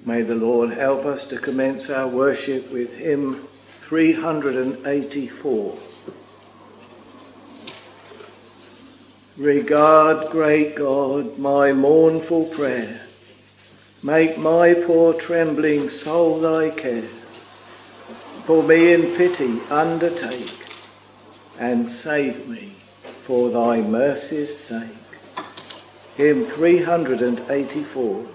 May the Lord help us to commence our worship with hymn 384. Regard, great God, my mournful prayer. Make my poor trembling soul thy care. For me in pity undertake, and save me for thy mercy's sake. Hymn 384.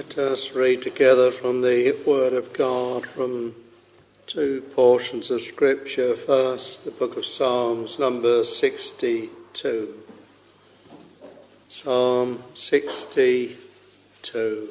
Let us read together from the Word of God from two portions of Scripture. First, the book of Psalms, number 62. Psalm 62.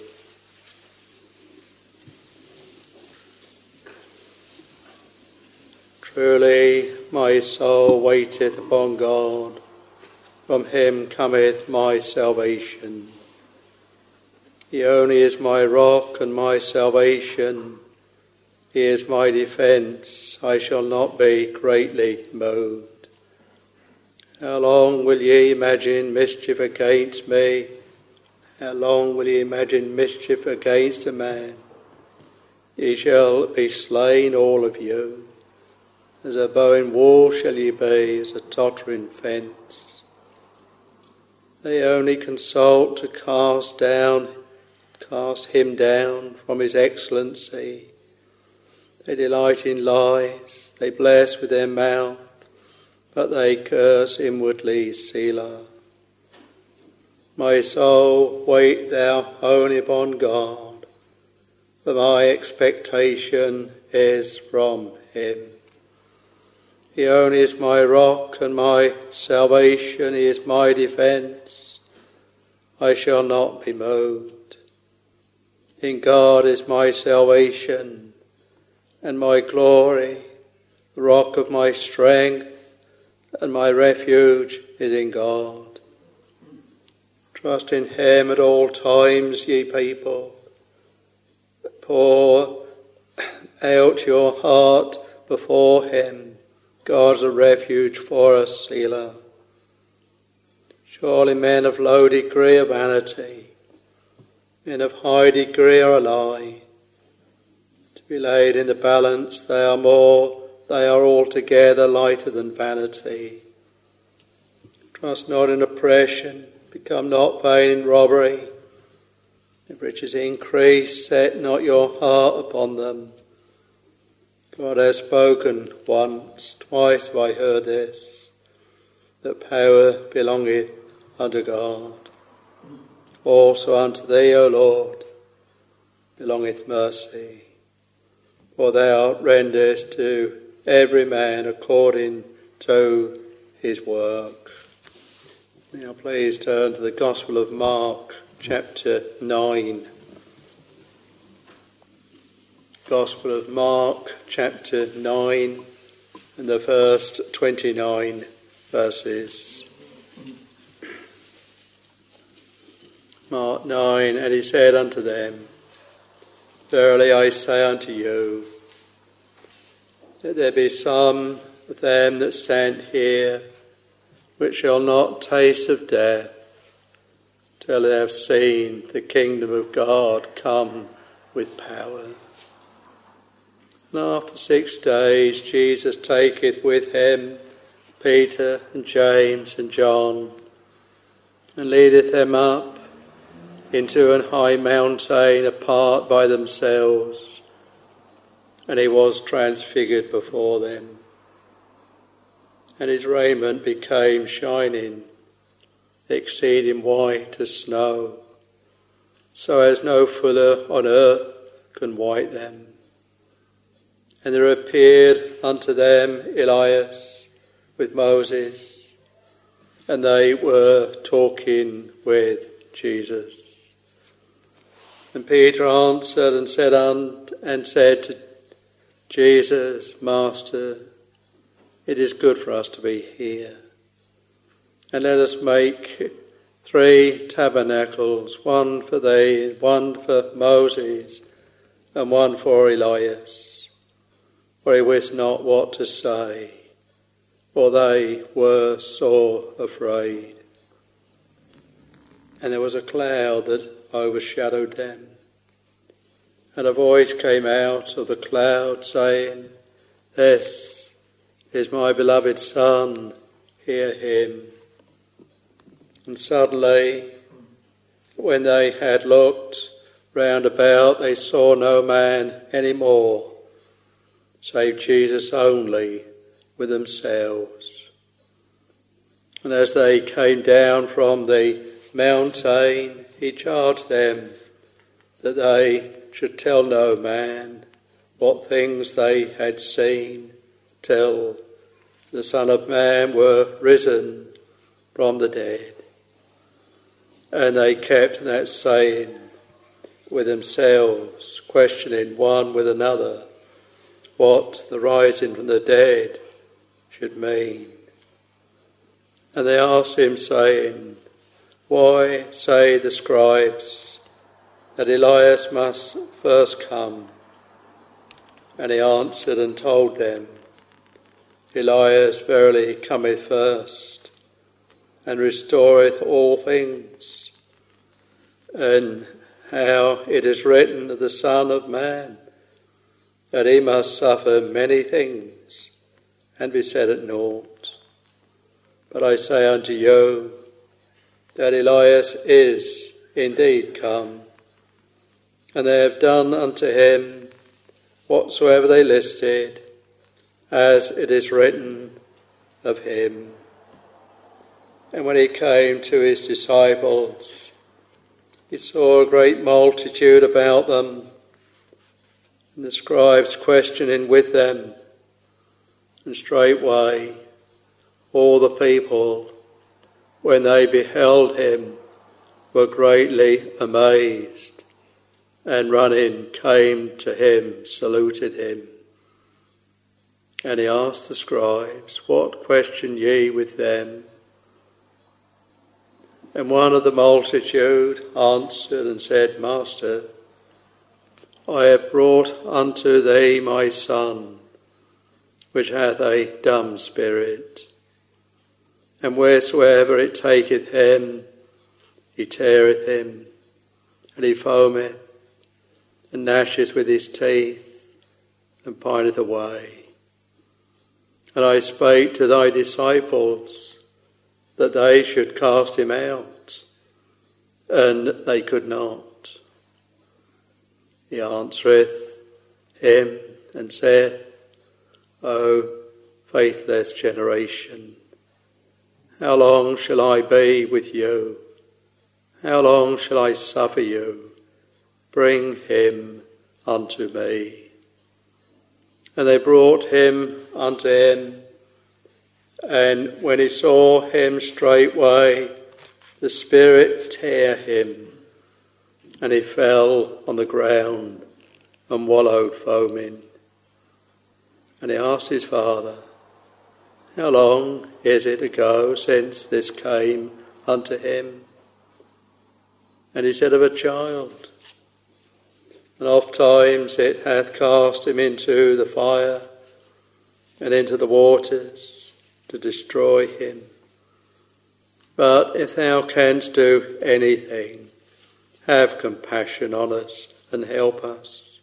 Truly my soul waiteth upon God, from him cometh my salvation. He only is my rock and my salvation. He is my defence. I shall not be greatly moved. How long will ye imagine mischief against me? How long will ye imagine mischief against a man? Ye shall be slain, all of you. As a bow in war shall ye be, as a tottering fence. They only consult to cast him down from his excellency. They delight in lies, they bless with their mouth, but they curse inwardly. Selah. My soul, wait thou only upon God, for my expectation is from him. He only is my rock and my salvation, he is my defence. I shall not be moved. In God is my salvation and my glory, the rock of my strength, and my refuge is in God. Trust in him at all times, ye people. Pour out your heart before him. God's a refuge for us, Selah. Surely men of low degree are vanity. Men of high degree are a lie. To be laid in the balance, they are altogether lighter than vanity. Trust not in oppression, become not vain in robbery. If riches increase, set not your heart upon them. God has spoken once, twice have I heard this, that power belongeth unto God. Also unto thee, O Lord, belongeth mercy, for thou renderest to every man according to his work. Now please turn to the Gospel of Mark, chapter 9. Gospel of Mark, chapter 9, and the first 29 verses. Mark 9, and he said unto them, Verily I say unto you, that there be some of them that stand here, which shall not taste of death, till they have seen the kingdom of God come with power. And after 6 days Jesus taketh with him Peter and James and John, and leadeth them up into an high mountain apart by themselves, and he was transfigured before them. And his raiment became shining, exceeding white as snow, so as no fuller on earth can white them. And there appeared unto them Elias with Moses, and they were talking with Jesus. And Peter answered and said to Jesus, Master, it is good for us to be here. And let us make 3 tabernacles, one for thee, one for Moses, and one for Elias. For he wist not what to say, for they were sore afraid. And there was a cloud that overshadowed them. And a voice came out of the cloud saying, This is my beloved Son, hear him. And suddenly, when they had looked round about, they saw no man any more, save Jesus only with themselves. And as they came down from the mountain, he charged them that they should tell no man what things they had seen till the Son of Man were risen from the dead. And they kept that saying with themselves, questioning one with another what the rising from the dead should mean. And they asked him, saying, "Why say the scribes that Elias must first come?" And he answered and told them, "Elias verily cometh first, and restoreth all things. And how it is written of the Son of Man, that he must suffer many things, and be set at naught. But I say unto you, that Elias is indeed come, and they have done unto him whatsoever they listed, as it is written of him." And when he came to his disciples, he saw a great multitude about them, and the scribes questioning with them. And straightway all the people, when they beheld him, were greatly amazed, and running came to him, saluted him. And he asked the scribes, "What question ye with them?" And one of the multitude answered and said, "Master, I have brought unto thee my son, which hath a dumb spirit. And wheresoever it taketh him, he teareth him, and he foameth, and gnasheth with his teeth, and pineth away. And I spake to thy disciples, that they should cast him out, and they could not. He answereth him, and saith, O faithless generation, how long shall I be with you? How long shall I suffer you? Bring him unto me. And they brought him unto him, and when he saw him straightway, the spirit tare him, and he fell on the ground and wallowed foaming. And he asked his father, How long is it ago since this came unto him? And he said, Of a child. And oft times it hath cast him into the fire and into the waters to destroy him. But if thou canst do anything, have compassion on us and help us.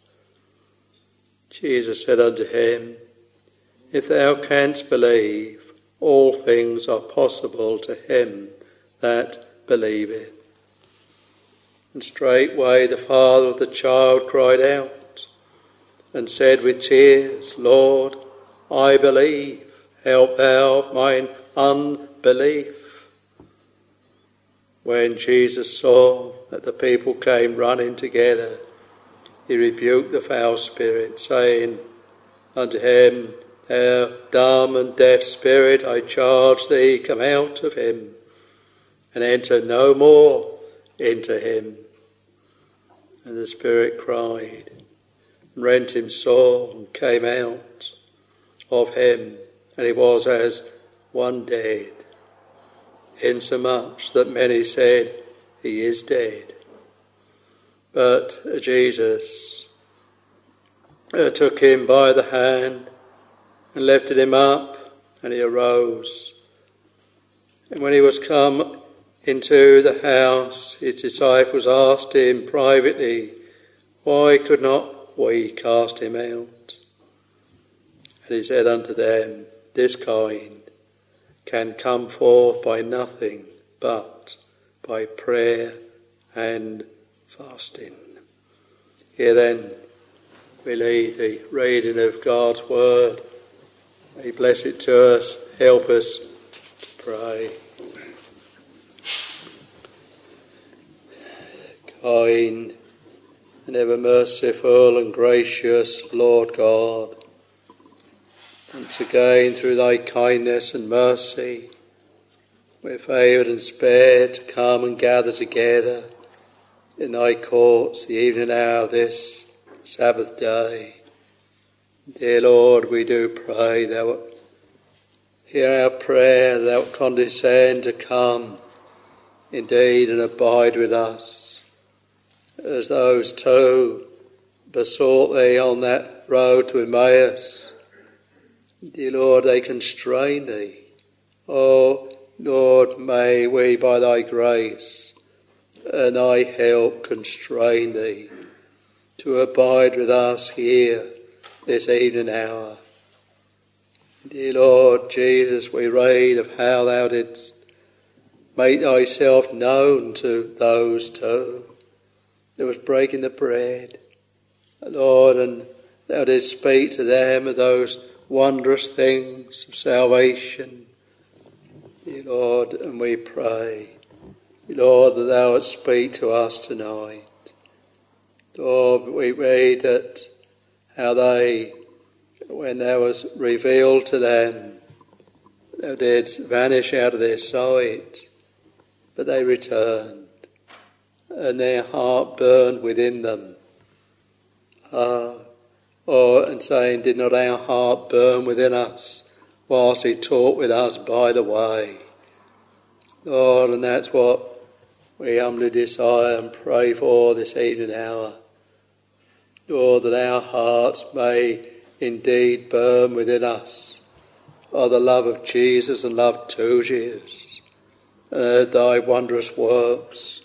Jesus said unto him, If thou canst believe, all things are possible to him that believeth. And straightway the father of the child cried out, and said with tears, Lord, I believe, help thou mine unbelief. When Jesus saw that the people came running together, he rebuked the foul spirit, saying unto him, Thou dumb and deaf spirit, I charge thee, come out of him, and enter no more into him. And the spirit cried, and rent him sore, and came out of him, and he was as one dead, insomuch that many said, He is dead. But Jesus took him by the hand, and lifted him up, and he arose. And when he was come into the house, his disciples asked him privately, Why could not we cast him out? And he said unto them, This kind can come forth by nothing but by prayer and fasting. Here then we leave the reading of God's word. May He bless it to us, help us to pray. Kind and ever merciful and gracious Lord God, once again through thy kindness and mercy, we're favoured and spared to come and gather together in thy courts the evening hour of this Sabbath day. Dear Lord, we do pray thou wilt hear our prayer, thou wilt condescend to come indeed and abide with us, as those two besought thee on that road to Emmaus. Dear Lord, they constrain thee. Oh Lord, may we by thy grace and thy help constrain thee to abide with us here this evening hour. Dear Lord Jesus, we read of how thou didst make thyself known to those two. There was breaking the bread, Lord, and thou didst speak to them of those wondrous things of salvation. Dear Lord, and we pray, Lord, that thou wilt speak to us tonight. Lord, we read that how they, when thou was revealed to them, thou didst vanish out of their sight, but they returned, and their heart burned within them. And saying, did not our heart burn within us whilst he talked with us by the way? Lord, and that's what we humbly desire and pray for this evening hour. Lord, that our hearts may indeed burn within us of the love of Jesus and love to Jesus, and thy wondrous works.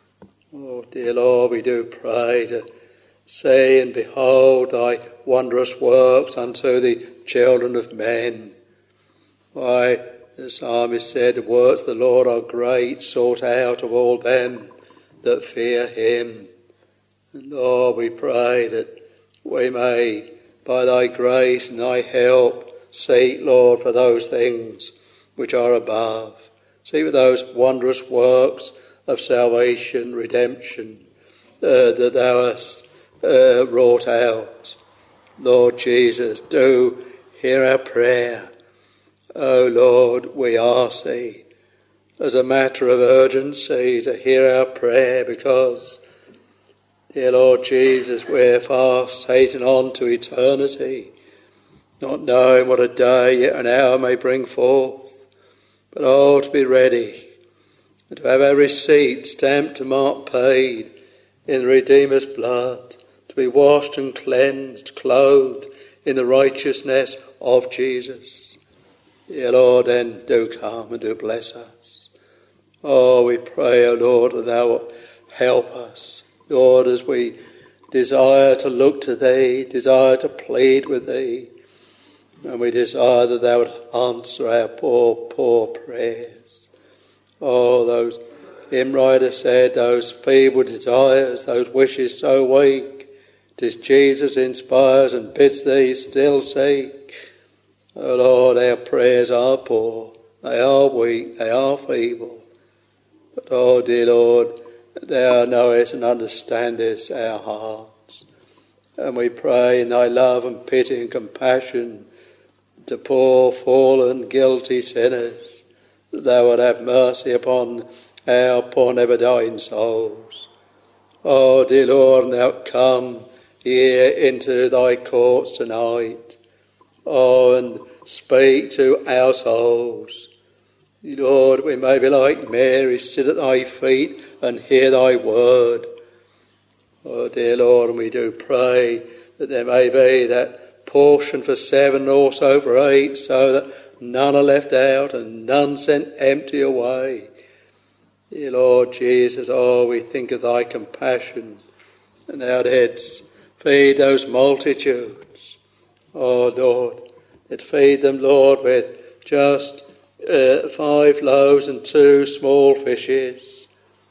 Oh, dear Lord, we do pray to see and behold thy wondrous works unto the children of men. Why, the psalmist said, the works of the Lord are great, sought out of all them that fear him. And Lord, we pray that we may, by thy grace and thy help, seek, Lord, for those things which are above. See for those wondrous works of salvation, redemption, that thou hast wrought out. Lord Jesus, do hear our prayer. O Lord, we ask thee as a matter of urgency to hear our prayer, because, dear Lord Jesus, we're fast hastening on to eternity, not knowing what a day yet an hour may bring forth. But oh, to be ready, and to have our receipt stamped and marked paid in the Redeemer's blood, to be washed and cleansed, clothed in the righteousness of Jesus. Dear Lord, then do come and do bless us. Oh, we pray, O Lord, that thou wilt help us, Lord, as we desire to look to thee, desire to plead with thee, and we desire that thou would answer our poor prayers. Oh, those hymn writer said, those feeble desires, those wishes so weak, 'tis Jesus inspires and bids thee still seek. Oh Lord, our prayers are poor, they are weak, they are feeble. But oh dear Lord, thou knowest and understandest our hearts. And we pray in thy love and pity and compassion to poor, fallen, guilty sinners, that thou wilt have mercy upon our poor never-dying souls. Oh, dear Lord, and thou wilt come here into thy courts tonight. Oh, and speak to our souls. Lord, we may be like Mary, sit at thy feet and hear thy word. Oh, dear Lord, and we do pray that there may be that portion for 7 and also for 8, so that none are left out and none sent empty away. Dear Lord Jesus, oh, we think of thy compassion, and thou didst feed those multitudes. Oh, Lord, that feed them, Lord, with just 5 loaves and 2 small fishes.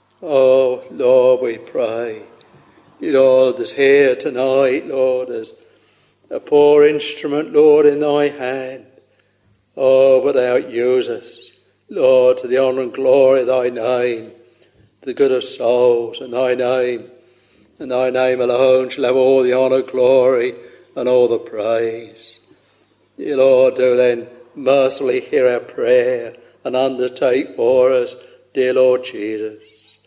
Oh, Lord, we pray, Lord, that's here tonight, Lord, as a poor instrument, Lord, in thy hand. Oh, but thou use us, Lord, to the honour and glory of thy name, to the good of souls, and thy name and thy name alone shall have all the honour, glory, and all the praise. Dear Lord, do then mercifully hear our prayer and undertake for us, dear Lord Jesus.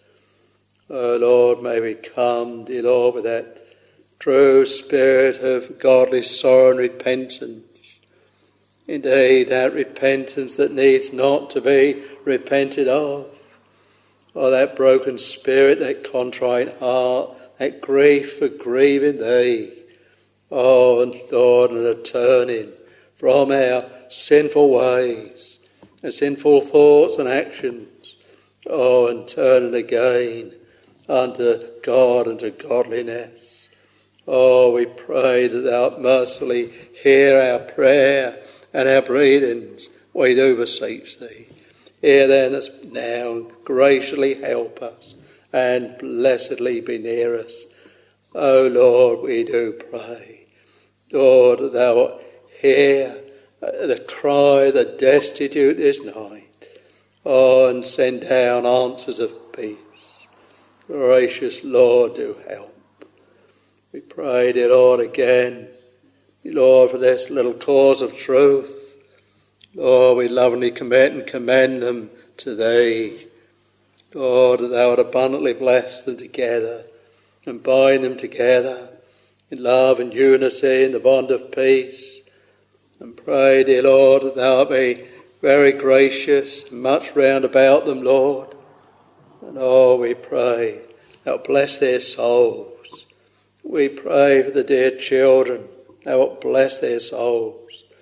Oh Lord, may we come, dear Lord, with that true spirit of godly sorrow and repentance. Indeed, that repentance that needs not to be repented of. Oh, that broken spirit, that contrite heart, that grief for grieving thee. Oh, and Lord, and a turning from our sinful ways, our sinful thoughts and actions. Oh, and turning again unto God and to godliness. Oh, we pray that thou mercifully hear our prayer and our breathings. We do beseech thee. Hear then us now, and graciously help us, and blessedly be near us. O Lord, we do pray. Lord, that thou hear the cry of the destitute this night. Oh, and send down answers of peace. Gracious Lord, do help. We pray, dear Lord, again, Lord, for this little cause of truth. Lord, we lovingly commit and commend them to thee. Lord, that thou would abundantly bless them together and bind them together in love and unity in the bond of peace. And pray, dear Lord, that thou be very gracious, much round about them, Lord. And oh, we pray, thou bless their souls. We pray for the dear children, thou wilt bless their souls.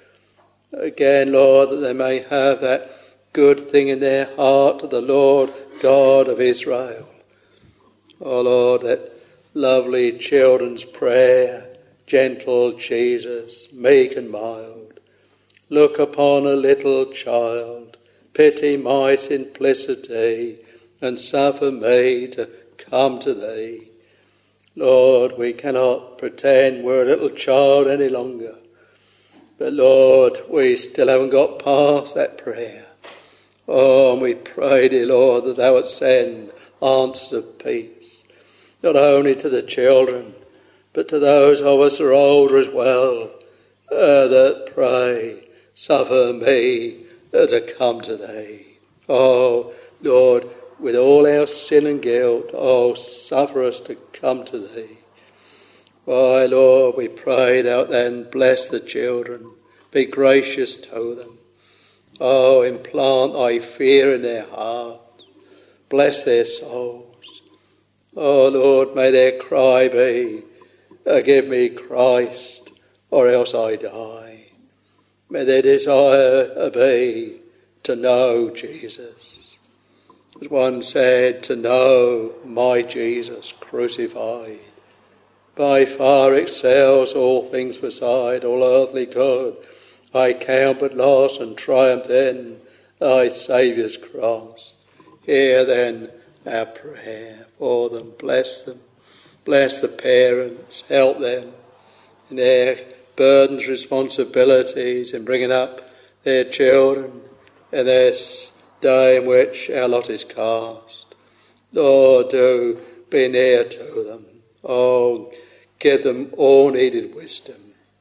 Again, Lord, that they may have that good thing in their heart to the Lord God of Israel. Oh Lord, that lovely children's prayer, gentle Jesus, meek and mild. Look upon a little child, pity my simplicity, and suffer me to come to thee. Lord, we cannot pretend we're a little child any longer. But Lord, we still haven't got past that prayer. Oh, and we pray, dear Lord, that thou would send answers of peace, not only to the children, but to those of us who are older as well, that pray, suffer me to come to thee. Oh, Lord, with all our sin and guilt, oh, suffer us to come to thee. Why, Lord, we pray thou then bless the children, be gracious to them. Oh, implant thy fear in their heart, bless their souls. Oh, Lord, may their cry be, give me Christ, or else I die. May their desire be to know Jesus. As one said, to know my Jesus crucified. By far excels all things beside, all earthly good. I count but loss and triumph in thy Saviour's cross. Hear then our prayer for them. Bless the parents, help them in their burdens, responsibilities in bringing up their children in this day in which our lot is cast. Lord, do be near to them. Oh, give them all needed wisdom.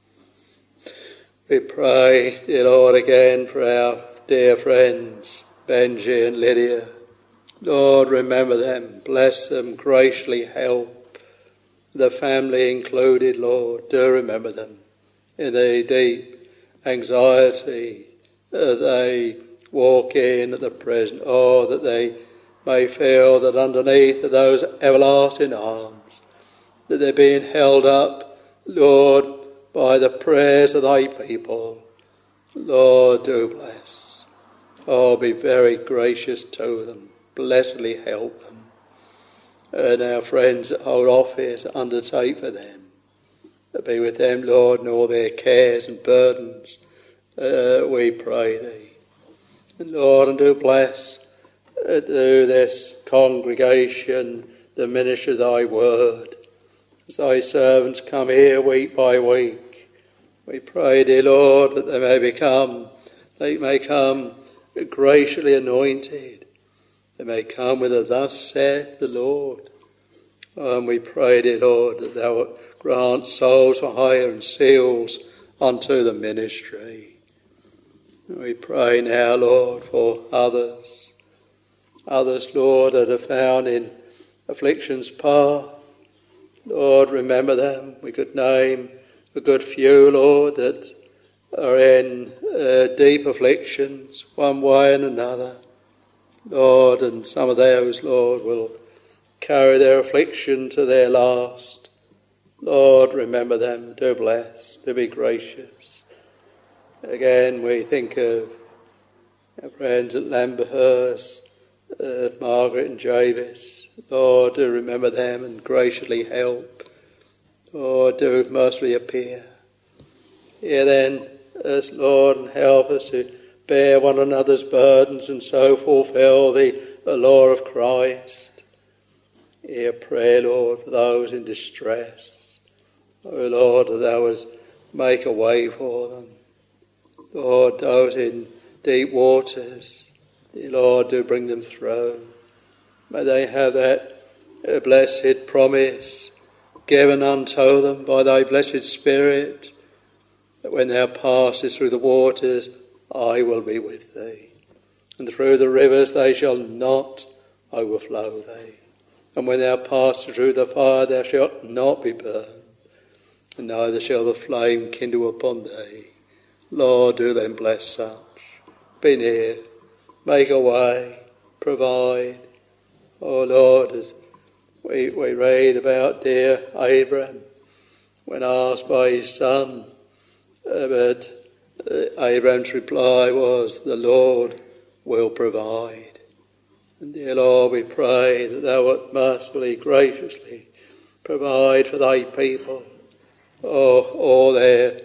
We pray, dear Lord, again for our dear friends, Benji and Lydia. Lord, remember them, bless them, graciously help. The family included, Lord, do remember them in the deep anxiety that they walk in at the present. Oh, that they may feel that underneath are those everlasting arms, that they're being held up, Lord, by the prayers of thy people. Lord, do bless. Oh, be very gracious to them. Blessedly help them. And our friends that hold office, undertake for them. Be with them, Lord, in all their cares and burdens. We pray thee. And Lord, and do bless do this congregation, the ministry of thy word. As thy servants come here week by week, we pray, dear Lord, that they may come graciously anointed. They may come with a thus saith the Lord. And we pray, dear Lord, that thou wilt grant souls for hire and seals unto the ministry. We pray now, Lord, for others, Lord, that are found in affliction's path. Lord, remember them. We could name a good few, Lord, that are in deep afflictions, one way and another. Lord, and some of those, Lord, will carry their affliction to their last. Lord, remember them, do bless, do be gracious. Again, we think of our friends at Lamberhurst, Margaret and Javis. Lord, do remember them and graciously help. Lord, do mercifully appear. Hear then us, Lord, and help us to bear one another's burdens and so fulfil the law of Christ. Hear prayer, Lord, for those in distress. O Lord, that thou wouldst make a way for them. Lord, those in deep waters, dear Lord, do bring them through. May they have that blessed promise given unto them by thy blessed Spirit, that when thou passest through the waters, I will be with thee. And through the rivers they shall not overflow thee. And when thou passest through the fire, thou shalt not be burned, and neither shall the flame kindle upon thee. Lord, do then bless such. Be near, make a way, provide. Oh Lord, as we read about dear Abraham, when asked by his son, but Abraham's reply was, the Lord will provide. And dear Lord, we pray that thou wilt mercifully, graciously provide for thy people all their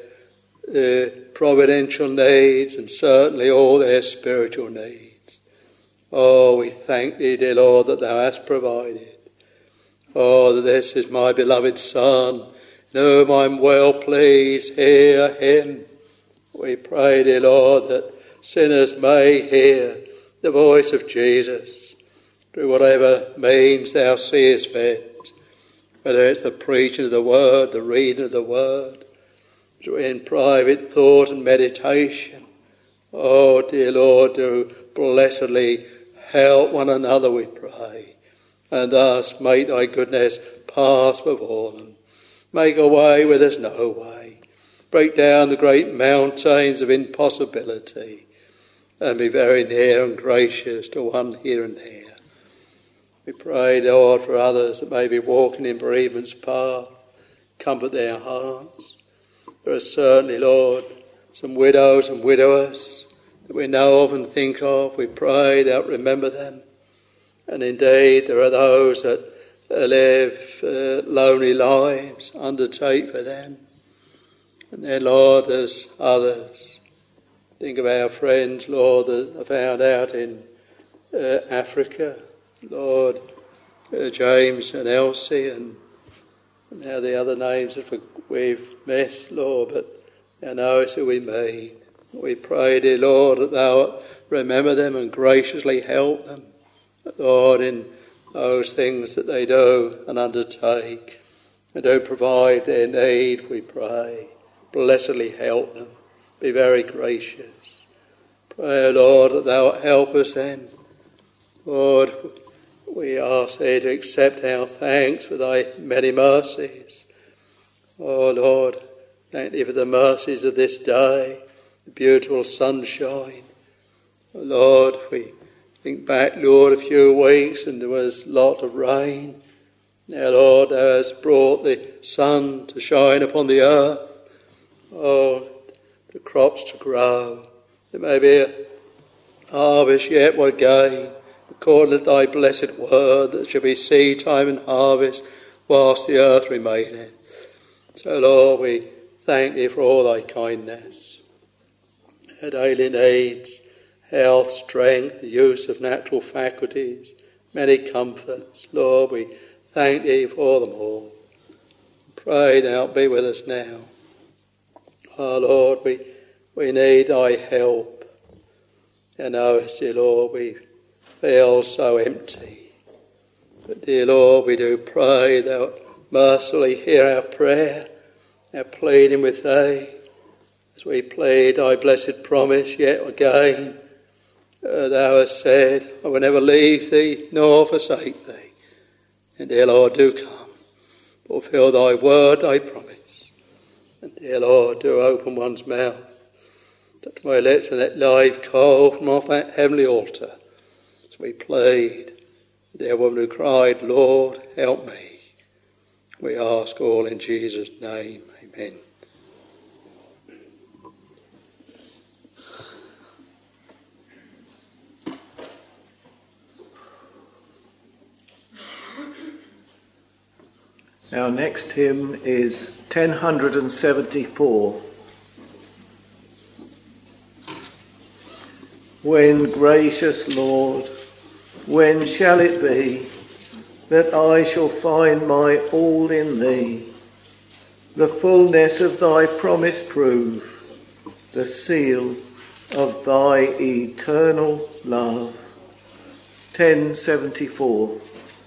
providential needs and certainly all their spiritual needs. Oh, we thank thee, dear Lord, that thou hast provided. Oh, that this is my beloved Son, in whom I am well pleased. Hear him. We pray, dear Lord, that sinners may hear the voice of Jesus through whatever means thou seest fit, whether it's the preaching of the word, the reading of the word, in private thought and meditation. Oh, dear Lord, do blessedly help one another, we pray, and thus make thy goodness pass before them. Make a way where there's no way. Break down the great mountains of impossibility and be very near and gracious to one here and there. We pray, Lord, for others that may be walking in bereavement's path. Comfort their hearts. There are certainly, Lord, some widows and widowers that we know of and think of. We pray that remember them. And indeed, there are those that live lonely lives. Undertake for them. And then, Lord, there's others. Think of our friends, Lord, that are found out in Africa. Lord, James and Elsie, and now the other names that we've missed, Lord, but thou knowest who we mean. We pray, dear Lord, that thou remember them and graciously help them, Lord, in those things that they do and undertake, and do provide their need, we pray. Blessedly help them. Be very gracious. Pray, Lord, that thou help us then. Lord, we ask thee to accept our thanks for thy many mercies. Oh, Lord, thank thee for the mercies of this day, the beautiful sunshine. Oh, Lord, we think back, Lord, a few weeks and there was a lot of rain. Now, Lord, thou hast brought the sun to shine upon the earth. Oh, the crops to grow. There may be a harvest yet will gain, according to thy blessed word, that shall be seed time and harvest whilst the earth remaineth. So, Lord, we thank thee for all thy kindness. Our daily needs, health, strength, the use of natural faculties, many comforts. Lord, we thank thee for them all. Pray thou be with us now. Oh, Lord, we need thy help. And knowest, dear Lord, we feel so empty. But dear Lord, we do pray thou mercifully hear our prayer, our pleading with thee, as we plead thy blessed promise yet again. Thou hast said, I will never leave thee nor forsake thee. And dear Lord, do come, fulfill thy word, thy promise. And dear Lord, do open one's mouth, touch my lips with that live coal from off that heavenly altar, as we plead. The dear woman who cried, Lord, help me. We ask all in Jesus' name. Amen. Our next hymn is 1074. When, gracious Lord, when shall it be that I shall find my all in thee, the fullness of thy promise prove, the seal of thy eternal love? 1074.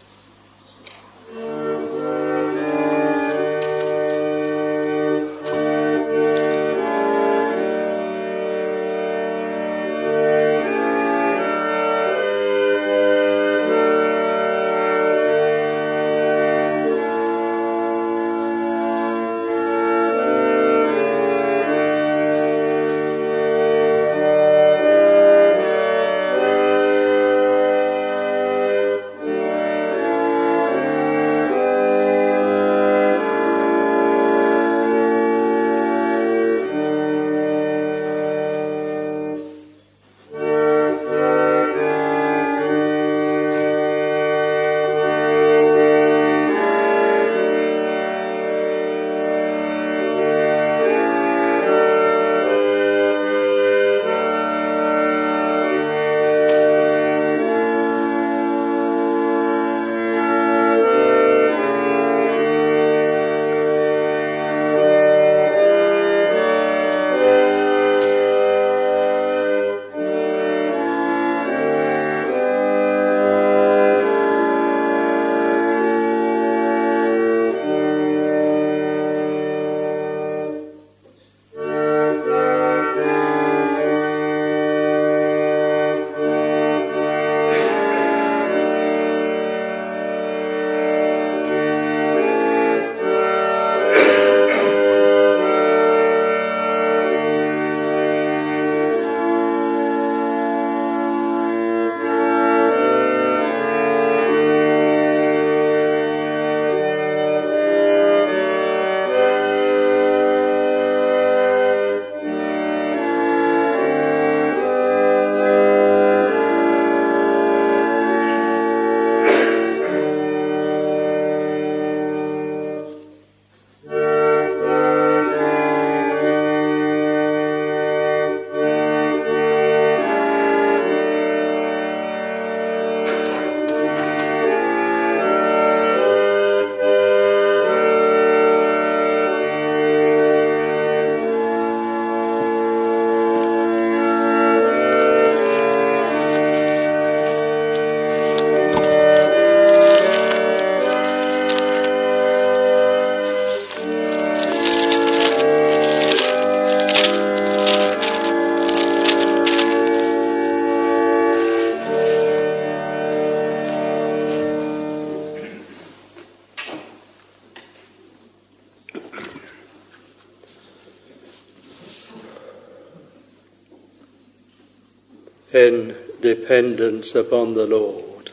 In dependence upon the Lord.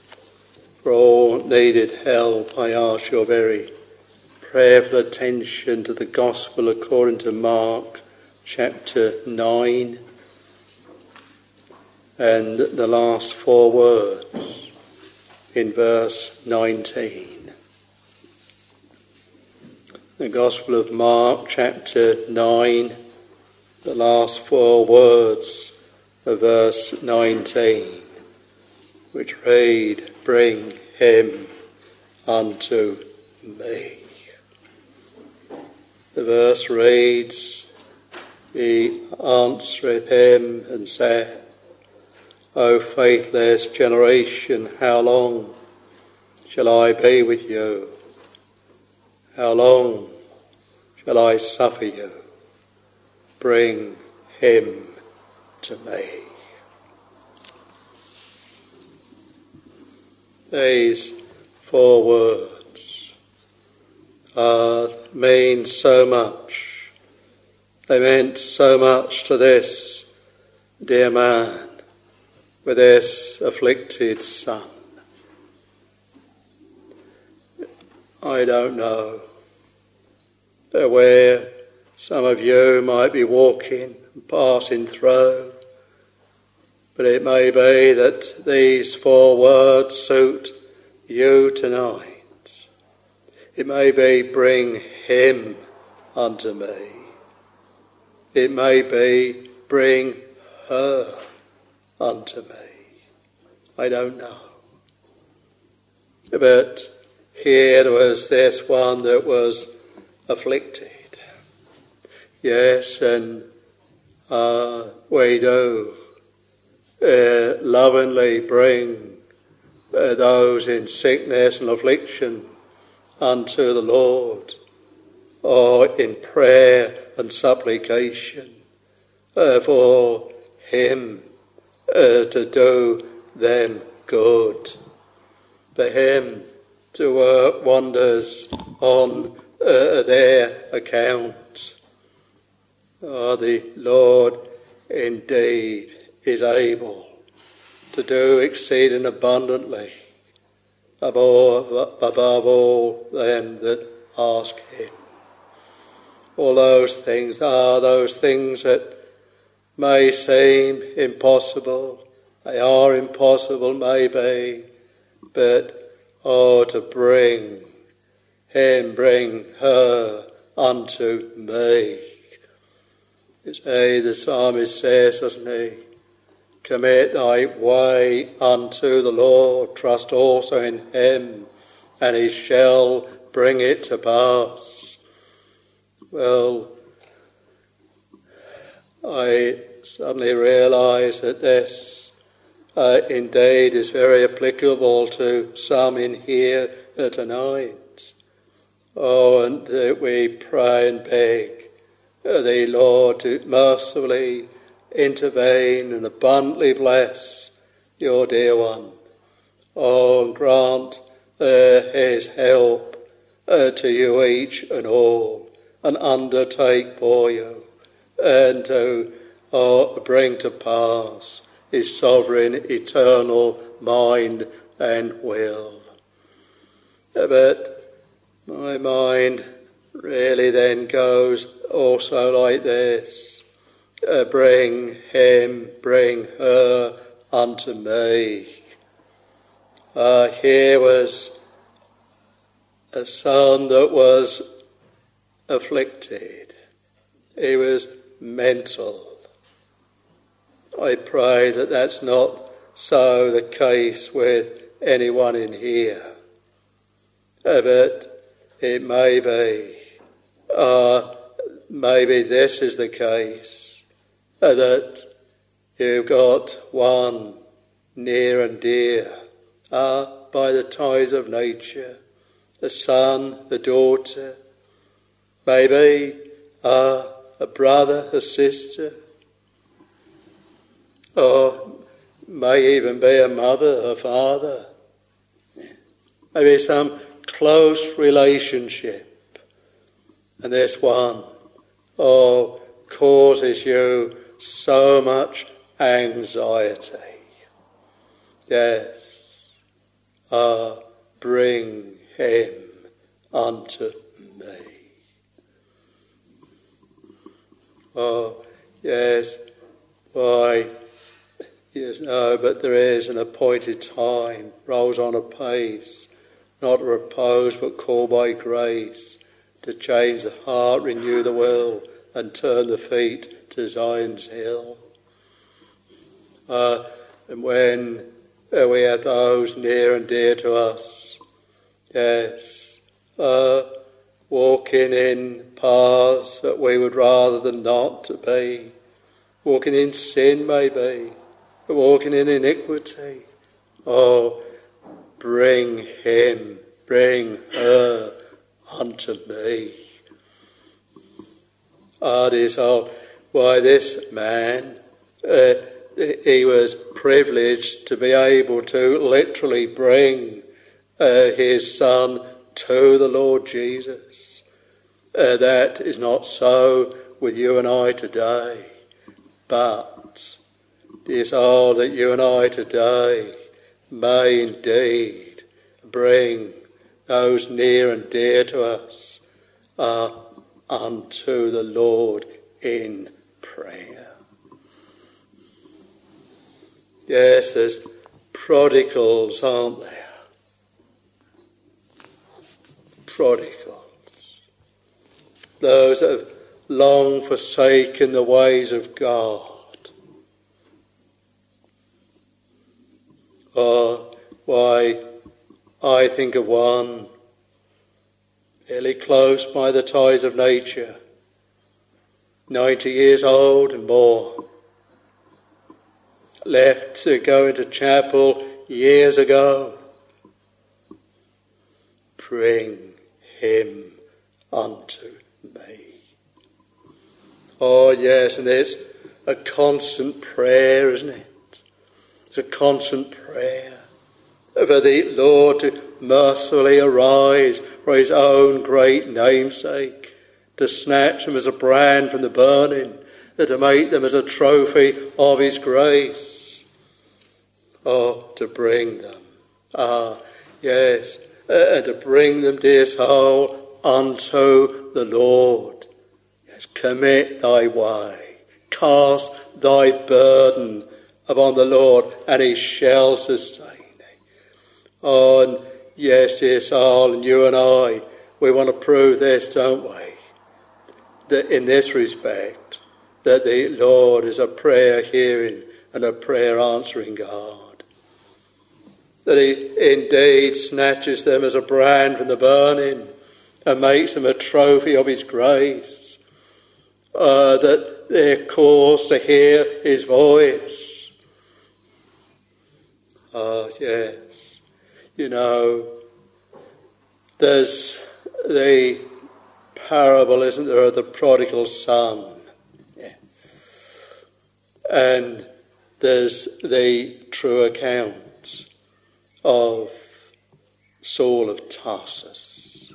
For all needed help, I ask your very prayerful attention to the Gospel according to Mark chapter 9 and the last 4 words in verse 19. The Gospel of Mark chapter 9, the last 4 words of verse 19, which read, "Bring him unto me." The verse reads, "He answereth him and said, O faithless generation, how long shall I be with you? How long shall I suffer you? Bring him to me. These 4 words mean so much. They meant so much to this dear man with this afflicted son. I don't know where some of you might be walking and passing through, but it may be that these 4 words suit you tonight. It may be, bring him unto me. It may be, bring her unto me. I don't know. But here was this one that was afflicted. Yes, and we do lovingly bring those in sickness and affliction unto the Lord, or in prayer and supplication for him to do them good, for him to work wonders on their account. The Lord indeed is able to do exceeding abundantly above all them that ask him. All those things are those things that may seem impossible. They are impossible, maybe, but to bring him, bring her unto me. As the psalmist says, doesn't he? Commit thy way unto the Lord, trust also in him, and he shall bring it to pass. Well, I suddenly realise that this indeed is very applicable to some in here tonight. Oh, and we pray and beg the Lord to mercifully intervene and abundantly bless your dear one. Oh, and grant his help to you each and all, and undertake for you, and to bring to pass his sovereign, eternal mind and will. But my mind really then goes also like this. Bring him, bring her unto me. Here was a son that was afflicted. He was mental. I pray that that's not so the case with anyone in here. But it may be, maybe this is the case, that you've got one near and dear, by the ties of nature, the son, the daughter, maybe a brother, a sister, or may even be a mother, a father, maybe some close relationship, and this one causes you so much anxiety. Yes, bring him unto me. Oh, yes, why, yes, no, but there is an appointed time, rolls on apace, not to repose but called by grace, to change the heart, renew the will, and turn the feet to Zion's hill. And when we have those near and dear to us, yes, walking in paths that we would rather them not to be, walking in sin maybe, walking in iniquity, bring him, bring her unto me. Dear soul, why this man, he was privileged to be able to literally bring his son to the Lord Jesus. That is not so with you and I today, but dear soul, that you and I today may indeed bring those near and dear to us unto the Lord in prayer. Yes, there's prodigals, aren't there? Prodigals. Those that have long forsaken the ways of God. Why, I think of one fairly close by the ties of nature, 90 years old and more, left to go into chapel years ago. Bring him unto me. Oh yes, and it's a constant prayer, isn't it? It's a constant prayer for the Lord to mercifully arise for his own great namesake, to snatch them as a brand from the burning, to make them as a trophy of his grace. Oh, to bring them, yes, to bring them, dear soul, unto the Lord. Yes, commit thy way, cast thy burden upon the Lord, and he shall sustain thee. Oh, and yes, dear soul, and you and I, we want to prove this, don't we? That in this respect, that the Lord is a prayer hearing and a prayer answering God. That he indeed snatches them as a brand from the burning and makes them a trophy of his grace. That they're caused to hear his voice. Yes. You know, there's the parable, isn't there, of the prodigal son. Yeah. And there's the true account of Saul of Tarsus.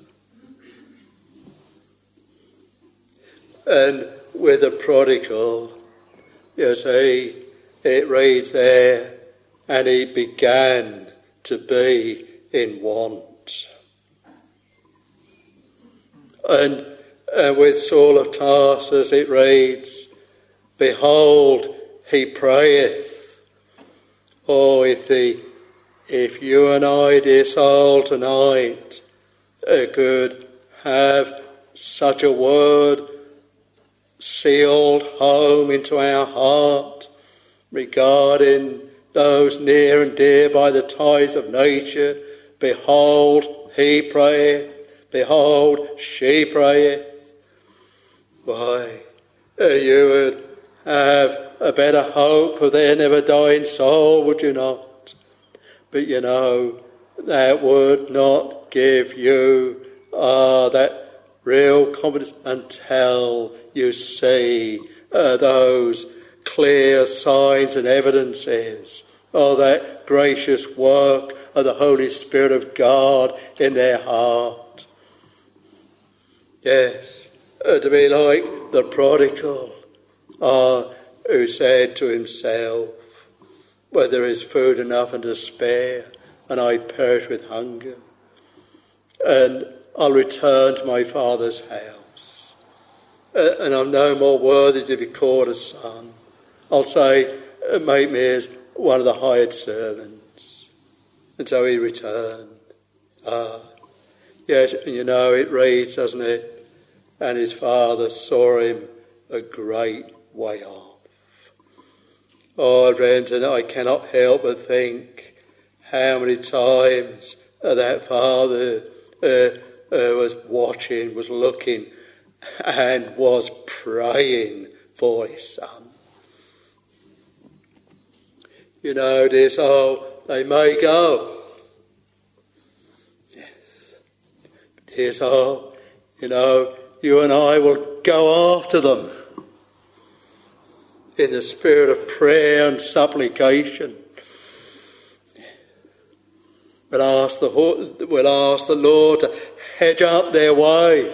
And with the prodigal, you see, it reads there, and he began to be in want. And with Saul of Tarsus it reads, behold, he prayeth. Oh, if you and I, dear soul, tonight could have such a word sealed home into our heart regarding those near and dear by the ties of nature. Behold, he prayeth. Behold, she prayeth. Why, you would have a better hope of their never dying soul, would you not? But you know, that would not give you that real confidence until you see those clear signs and evidences of that gracious work of the Holy Spirit of God in their heart. Yes, to be like the prodigal who said to himself, well, there is food enough and to spare, and I perish with hunger, and I'll return to my father's house, and I'm no more worthy to be called a son. I'll say, make me as one of the hired servants. And so he returned. Yes, and you know, it reads, doesn't it? And his father saw him a great way off. Oh, friends, and I cannot help but think how many times that father was watching, was looking, and was praying for his son. You know, dear soul, they may go, is, you and I will go after them in the spirit of prayer and supplication. We'll ask the Lord to hedge up their way.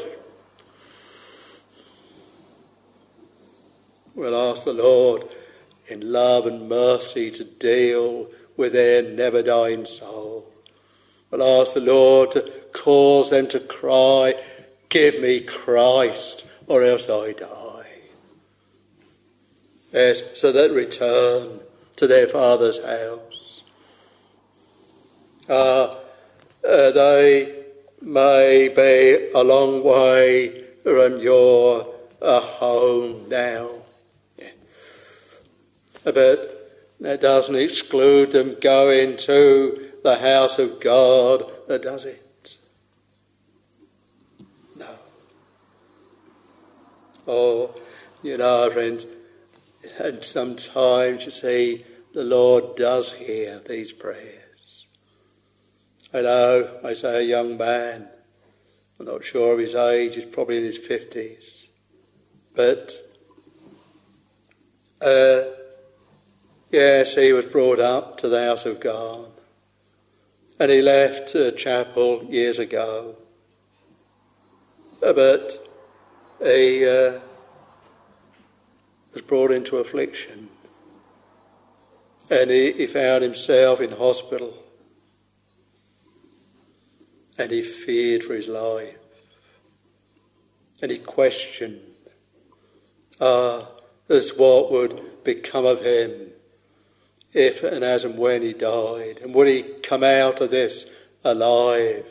We'll ask the Lord in love and mercy to deal with their never-dying soul. We'll ask the Lord to cause them to cry, "Give me Christ, or else I die." Yes, so that return to their Father's house. They may be a long way from your home now. But that doesn't exclude them going to the house of God, does it? No. Oh, friends, and sometimes, you see, the Lord does hear these prayers. I know, I say a young man, I'm not sure of his age, he's probably in his 50s. But, yes, he was brought up to the house of God. And he left the chapel years ago. But he was brought into affliction. And he found himself in hospital. And he feared for his life. And he questioned as what would become of him if and as and when he died. And would he come out of this alive?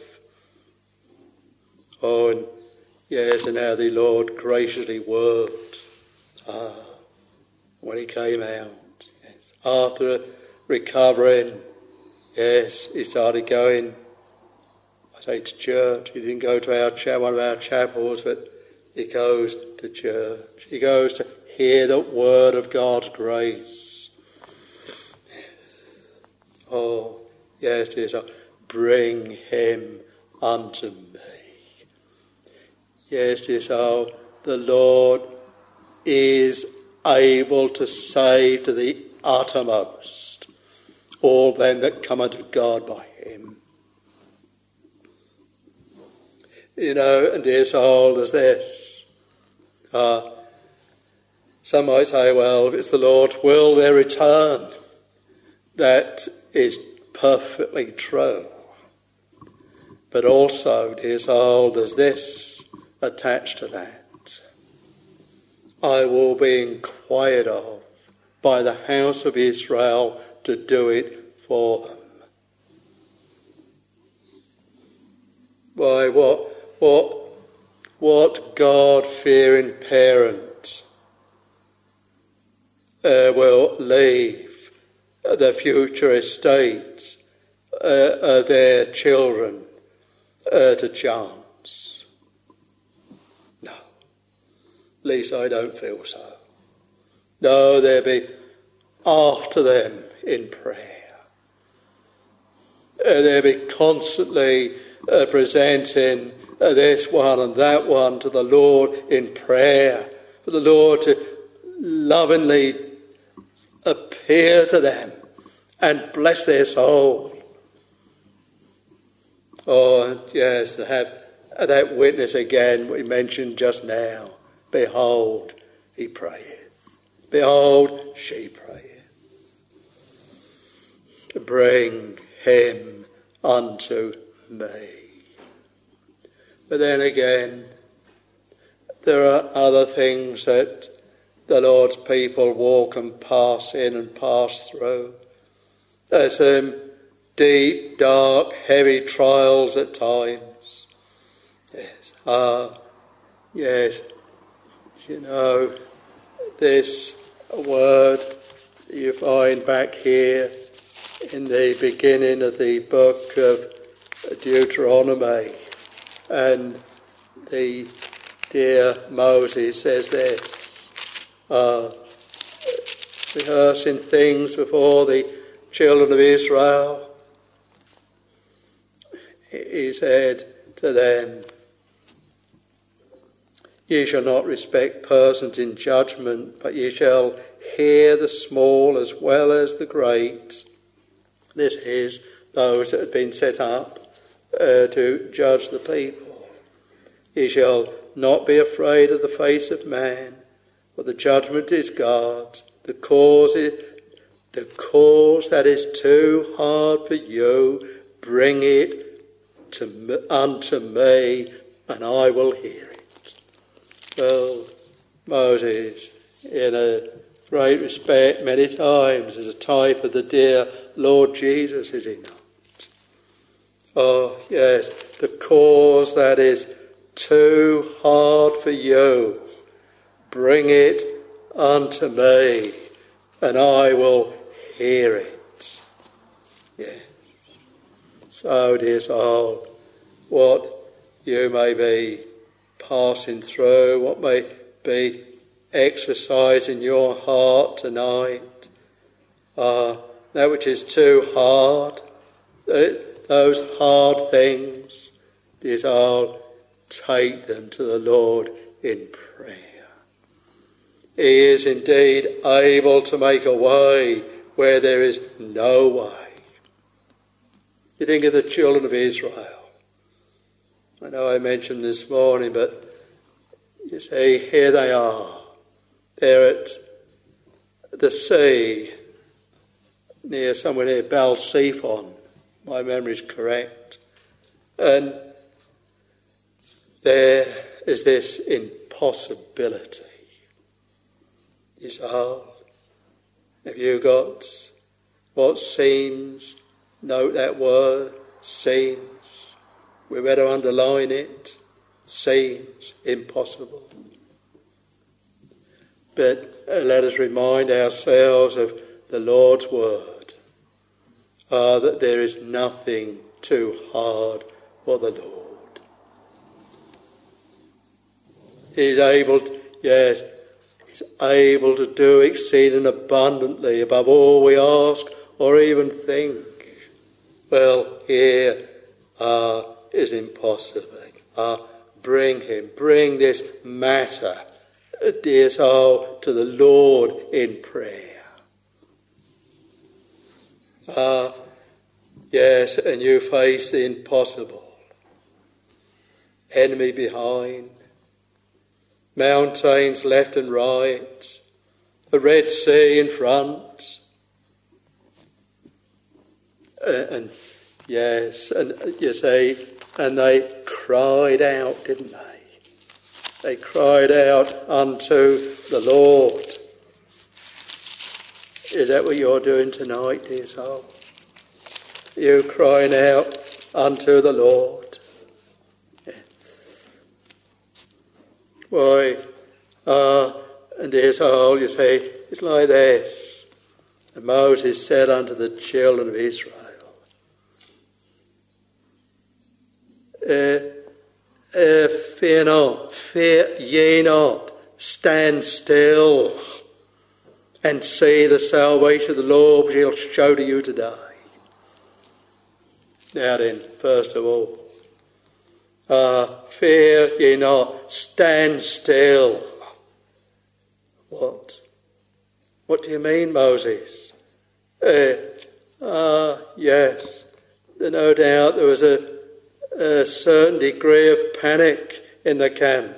Oh, and yes, and how the Lord graciously worked when he came out. Yes. After recovering, yes, he started going, to church. He didn't go to one of our chapels, but he goes to church. He goes to hear the word of God's grace. Yes. Oh, yes, dear son, bring him unto me. Yes, dear soul, the Lord is able to save to the uttermost all them that come unto God by him. And dear soul, there's this. Some might say, well, if it's the Lord's will, they return. That is perfectly true. But also, dear soul, there's this attached to that. I will be inquired of by the house of Israel to do it for them. Why, what God-fearing parent will leave the future estate of their children to chance? No. At least I don't feel so. No, they'll be after them in prayer. They'll be constantly presenting this one and that one to the Lord in prayer, for the Lord to lovingly appear to them and bless their soul. Oh, yes, to have that witness again we mentioned just now. Behold, he prayeth. Behold, she prayeth. Bring him unto me. But then again, there are other things that the Lord's people walk and pass in and pass through. There's some deep, dark, heavy trials at times. Yes, yes, this word you find back here in the beginning of the book of Deuteronomy. And the dear Moses says this, rehearsing things before the children of Israel. He said to them, Ye shall not respect persons in judgment, but ye shall hear the small as well as the great. This is those that have been set up to judge the people. Ye shall not be afraid of the face of man, for the judgment is God's. The cause that is too hard for you, bring it unto me, and I will hear it. Well, Moses, in a great respect, many times is a type of the dear Lord Jesus, is he not? Oh, yes, the cause that is too hard for you, bring it unto me, and I will hear it. Yes. So, dear soul, what you may be passing through, what may be exercising your heart tonight, that which is too hard, those hard things, dear soul, take them to the Lord in prayer. He is indeed able to make a way where there is no way. You think of the children of Israel. I know I mentioned this morning, but you see, here they are. They're at the sea, somewhere near Baal-Zephon. My memory is correct. And there is this impossibility. Have you got what seems, note that word, seems, we better underline it, seems impossible. But let us remind ourselves of the Lord's word, that there is nothing too hard for the Lord. He's able to, yes, He's able to do exceeding abundantly above all we ask or even think. Well, here is impossible. Bring this matter, dear soul, to the Lord in prayer. Yes, and you face the impossible. Enemy behind. Mountains left and right, the Red Sea in front, and you say, and they cried out, didn't they? They cried out unto the Lord. Is that what you're doing tonight, dear soul? You crying out unto the Lord? Why, and dear soul, you say, it's like this. And Moses said unto the children of Israel, fear ye not, stand still, and see the salvation of the Lord which he'll show to you today. Now then, first of all, fear ye not, stand still. What? What do you mean, Moses? Yes, no doubt there was a certain degree of panic in the camp.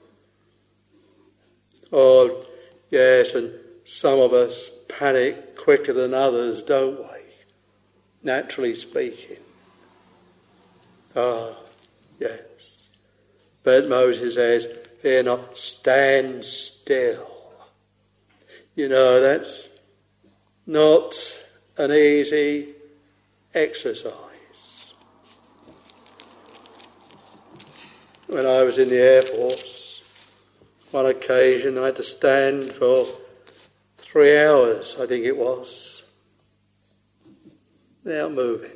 Oh, yes, and some of us panic quicker than others, don't we? Naturally speaking. Yes. But Moses says, fear not, stand still. You know, that's not an easy exercise. When I was in the Air Force, one occasion I had to stand for 3 hours, I think it was, without moving.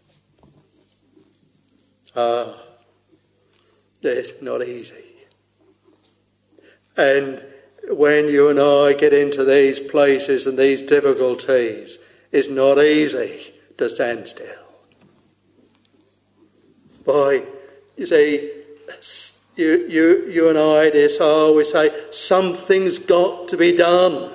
It's not easy. And when you and I get into these places and these difficulties, it's not easy to stand still. Boy, you see, You and I, dear soul, we say, something's got to be done.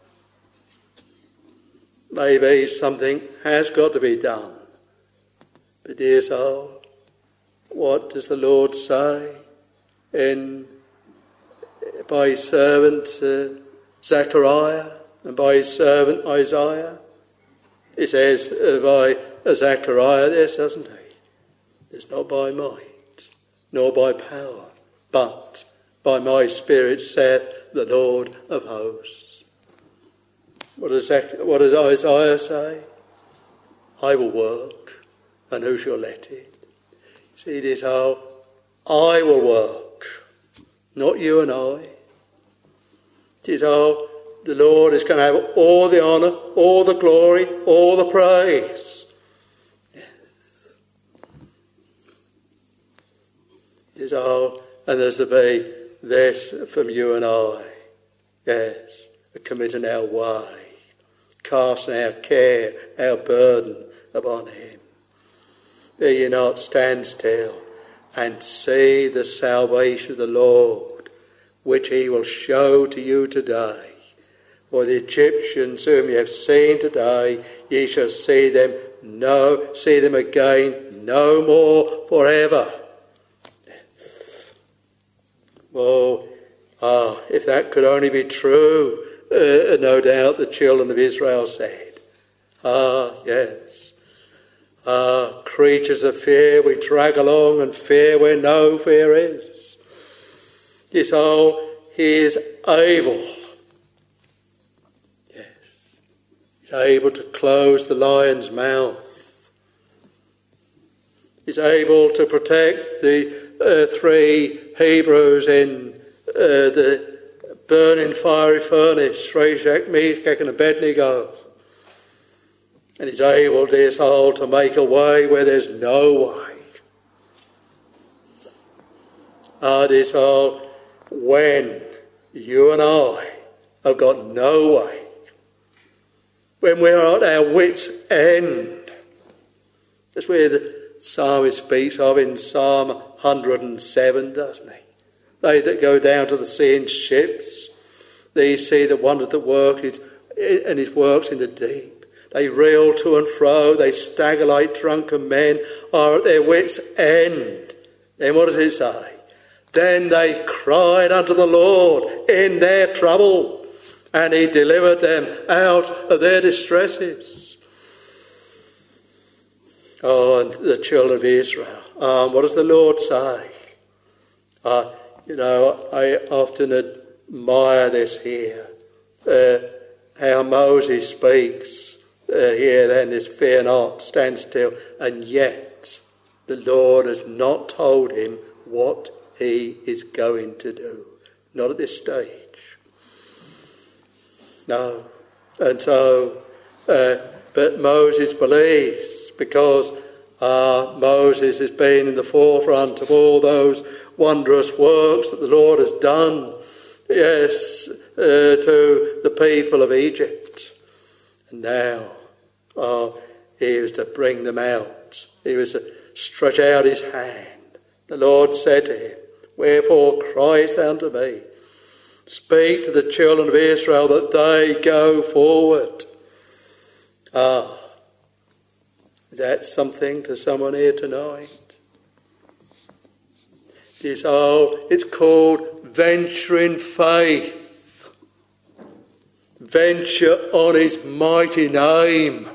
Maybe something has got to be done. But dear soul, what does the Lord say by his servant Zechariah and by his servant Isaiah? He says by Zechariah this, doesn't he? It's not by might, nor by power, but by my Spirit, saith the Lord of hosts. What does Isaiah say? I will work, and who shall let it? See this how I will work, not you and I. It is how the Lord is going to have all the honour, all the glory, all the praise. Yes. It is how, and there's to be this from you and I. Yes, committing our way, casting our care, our burden upon him. Will you not stand still and see the salvation of the Lord, which he will show to you today? For the Egyptians whom you have seen today, ye shall see them again no more forever. Oh, if that could only be true, no doubt the children of Israel said. Yes. Creatures of fear we drag along, and fear where no fear is. Yes, he is able. Yes. He's able to close the lion's mouth. He's able to protect the 3 Hebrews in the burning fiery furnace, Shadrach, Meshach and Abednego. And he's able, dear soul, to make a way where there's no way. Dear soul, when you and I have got no way, when we're at our wits' end, that's where the psalmist speaks of in Psalm 107, doesn't he? They that go down to the sea in ships, they see the wonder that work is, and his works in the deep. They reel to and fro, they stagger like drunken men, are at their wits' end. Then what does it say? Then they cried unto the Lord in their trouble, and he delivered them out of their distresses. And the children of Israel, what does the Lord say? I often admire this here, how Moses speaks here then, this fear not, stand still, and yet the Lord has not told him what he is going to do. Not at this stage. No. And so, but Moses believes, because Moses has been in the forefront of all those wondrous works that the Lord has done, yes, to the people of Egypt. And now, he was to bring them out. He was to stretch out his hand. The Lord said to him, wherefore criest thou unto me? Speak to the children of Israel that they go forward. Is that something to someone here tonight? It's called venturing faith. Venture on his mighty name.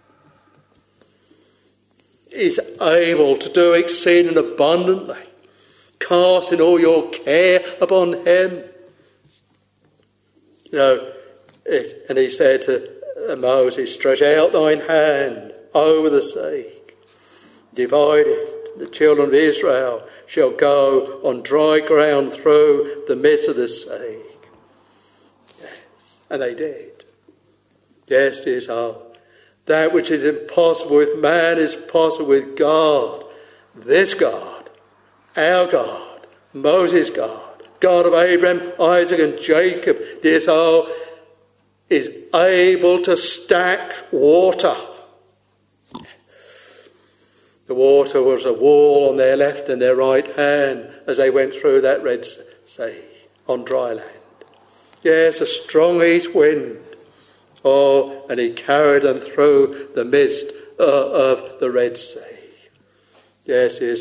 He's able to do exceeding abundantly, casting all your care upon him. And he said to Moses, stretch out thine hand over the sea, divide it. The children of Israel shall go on dry ground through the midst of the sea. Yes, and they did. Yes, dear soul. That which is impossible with man is possible with God. This God, our God, Moses' God, God of Abraham, Isaac and Jacob, dear soul, is able to stack water. The water was a wall on their left and their right hand as they went through that Red Sea on dry land. Yes, a strong east wind. Oh, and he carried them through the midst of the Red Sea. Yes, he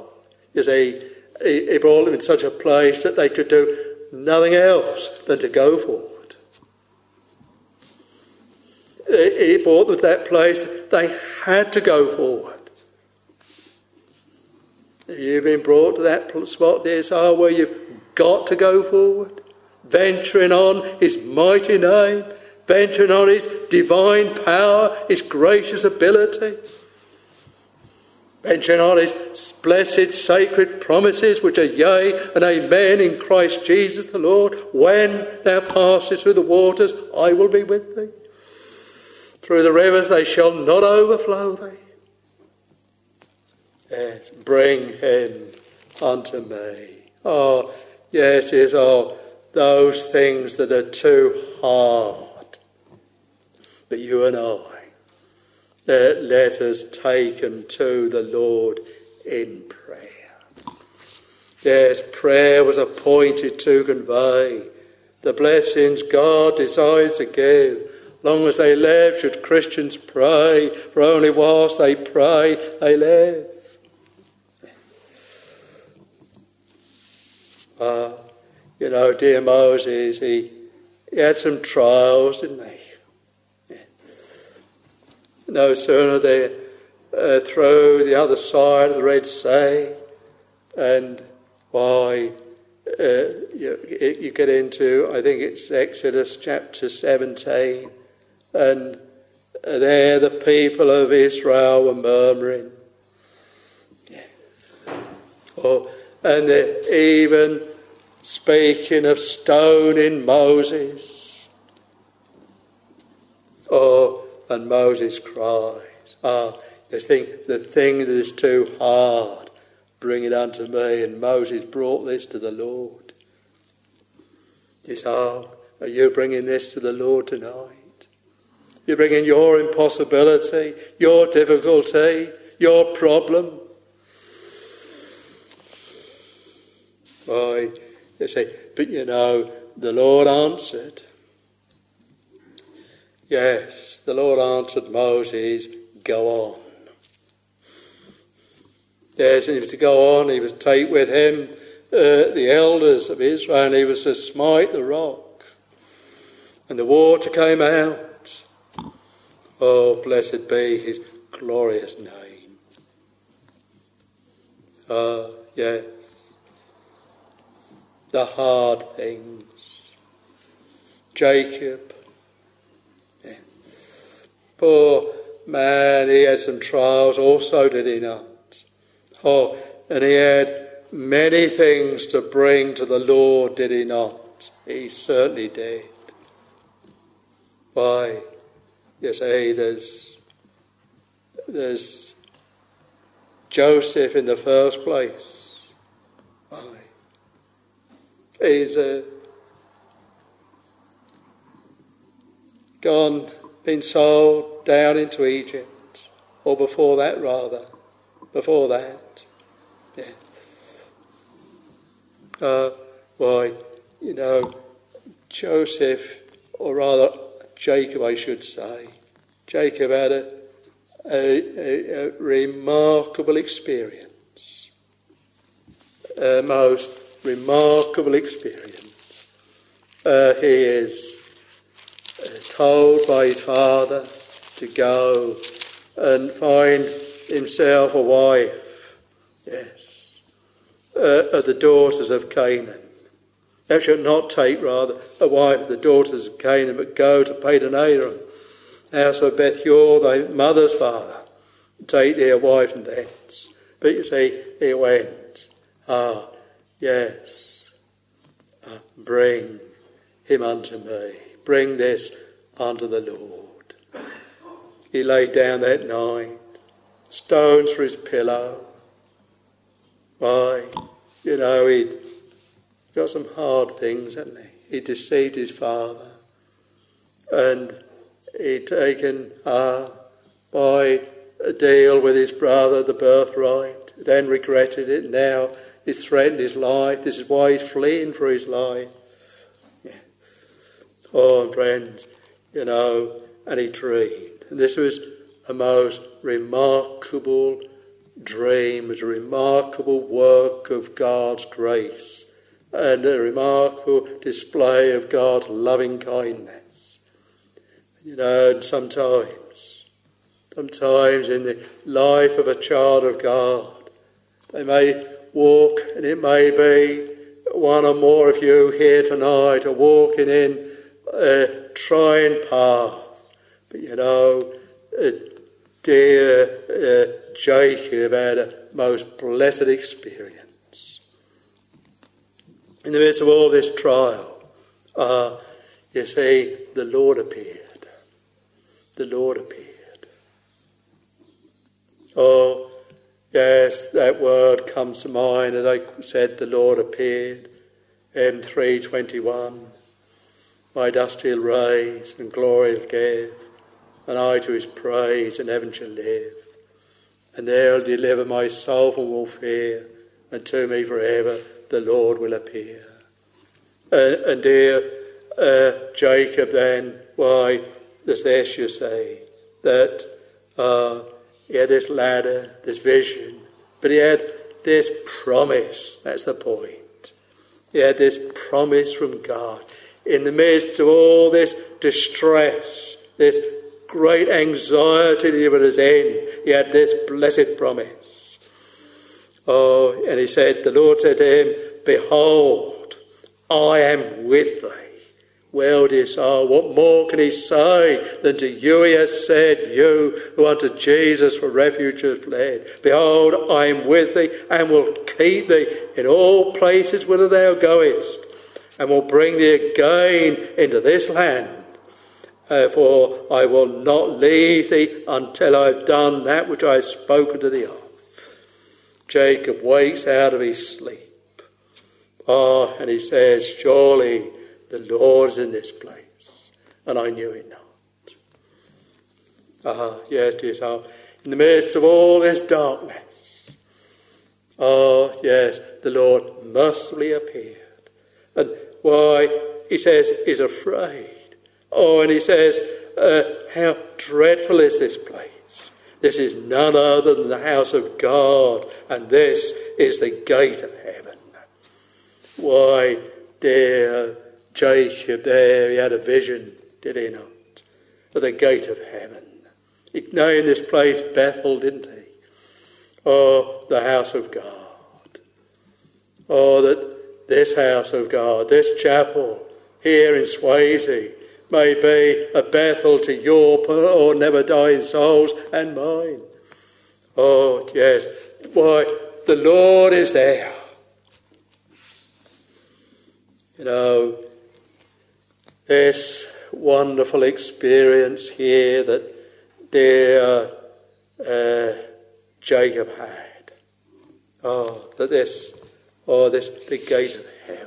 brought them in such a place that they could do nothing else than to go forward. He brought them to that place they had to go forward. Have you been brought to that spot, dear soul, where you've got to go forward? Venturing on his mighty name, venturing on his divine power, his gracious ability, venturing on his blessed sacred promises, which are yea and amen in Christ Jesus the Lord. When thou passest through the waters, I will be with thee. Through the rivers they shall not overflow thee. Yes, bring him unto me. Oh, yes, it is all those things that are too hard. But you and I, let us take him to the Lord in prayer. Yes, prayer was appointed to convey the blessings God desires to give. Long as they live, should Christians pray, for only whilst they pray, they live. Dear Moses, he had some trials, didn't he? Yeah. No sooner they're through the other side of the Red Sea, and you get into, I think it's Exodus chapter 17, and there the people of Israel were murmuring. Yes. And they're even speaking of stoning Moses. And Moses cries, the thing that is too hard, bring it unto me. And Moses brought this to the Lord. Are you bringing this to the Lord tonight? You're bringing your impossibility, your difficulty, your problem. You say, but the Lord answered. Yes, the Lord answered Moses, go on. Yes, and he was to go on, he was to take with him the elders of Israel, and he was to smite the rock. And the water came out. Oh, blessed be his glorious name. Yes. The hard things. Jacob. Yeah. Poor man, he had some trials also, did he not? And he had many things to bring to the Lord, did he not? He certainly did. Why? You see, there's Joseph in the first place. Why? He's been sold down into Egypt, or before that, yeah. Joseph, or rather Jacob, I should say. Jacob had a remarkable experience, a most remarkable experience. He is told by his father to go and find himself a wife, yes, of the daughters of Canaan. Thou shalt not take, rather, a wife of the daughters of Canaan, but go to Padan-aram, house of Bethuel, thy mother's father, take thee a wife from thence. But you see, he went. Yes, bring him unto me. Bring this unto the Lord. He laid down that night, stones for his pillow. Why, he'd got some hard things, hadn't he? He deceived his father, and he'd taken by deal with his brother, the birthright, then regretted it, now he's threatened his life. This is why he's fleeing for his life. Yeah. Oh, friends, and he dreamed. And this was a most remarkable dream. It was a remarkable work of God's grace and a remarkable display of God's loving kindness. And sometimes in the life of a child of God, they may walk, and it may be one or more of you here tonight are walking in a trying path. But dear Jacob had a most blessed experience. In the midst of all this trial, you see, the Lord appeared. The Lord appeared. Oh, yes, that word comes to mind as I said, the Lord appeared. M3:21. My dust he'll raise and glory he'll give, and I to his praise in heaven shall live. And there he'll deliver my soul from all fear, and to me forever the Lord will appear. And dear Jacob then, why, there's this, you say, that he had this ladder, this vision, but he had this promise. That's the point. He had this promise from God. In the midst of all this distress, this great anxiety that he was in, he had this blessed promise. Oh, and the Lord said to him, behold, I am with thee. Well, dear soul, what more can he say than to you he has said, you who unto Jesus for refuge have fled? Behold, I am with thee and will keep thee in all places whither thou goest, and will bring thee again into this land. For I will not leave thee until I have done that which I have spoken to thee of. Jacob wakes out of his sleep. And he says, surely the Lord is in this place, and I knew it not. Yes, dear soul, in the midst of all this darkness, yes, the Lord mercifully appeared. And why, he says, he's afraid. And he says, how dreadful is this place? This is none other than the house of God, and this is the gate of heaven. Why, dear Jacob there, he had a vision, did he not? Of the gate of heaven. He named this place Bethel, didn't he? The house of God. That this house of God, this chapel here in Swavesey, may be a Bethel to your poor never dying souls and mine. Oh, yes. Why, the Lord is there. This wonderful experience here that dear Jacob had. The gate of heaven.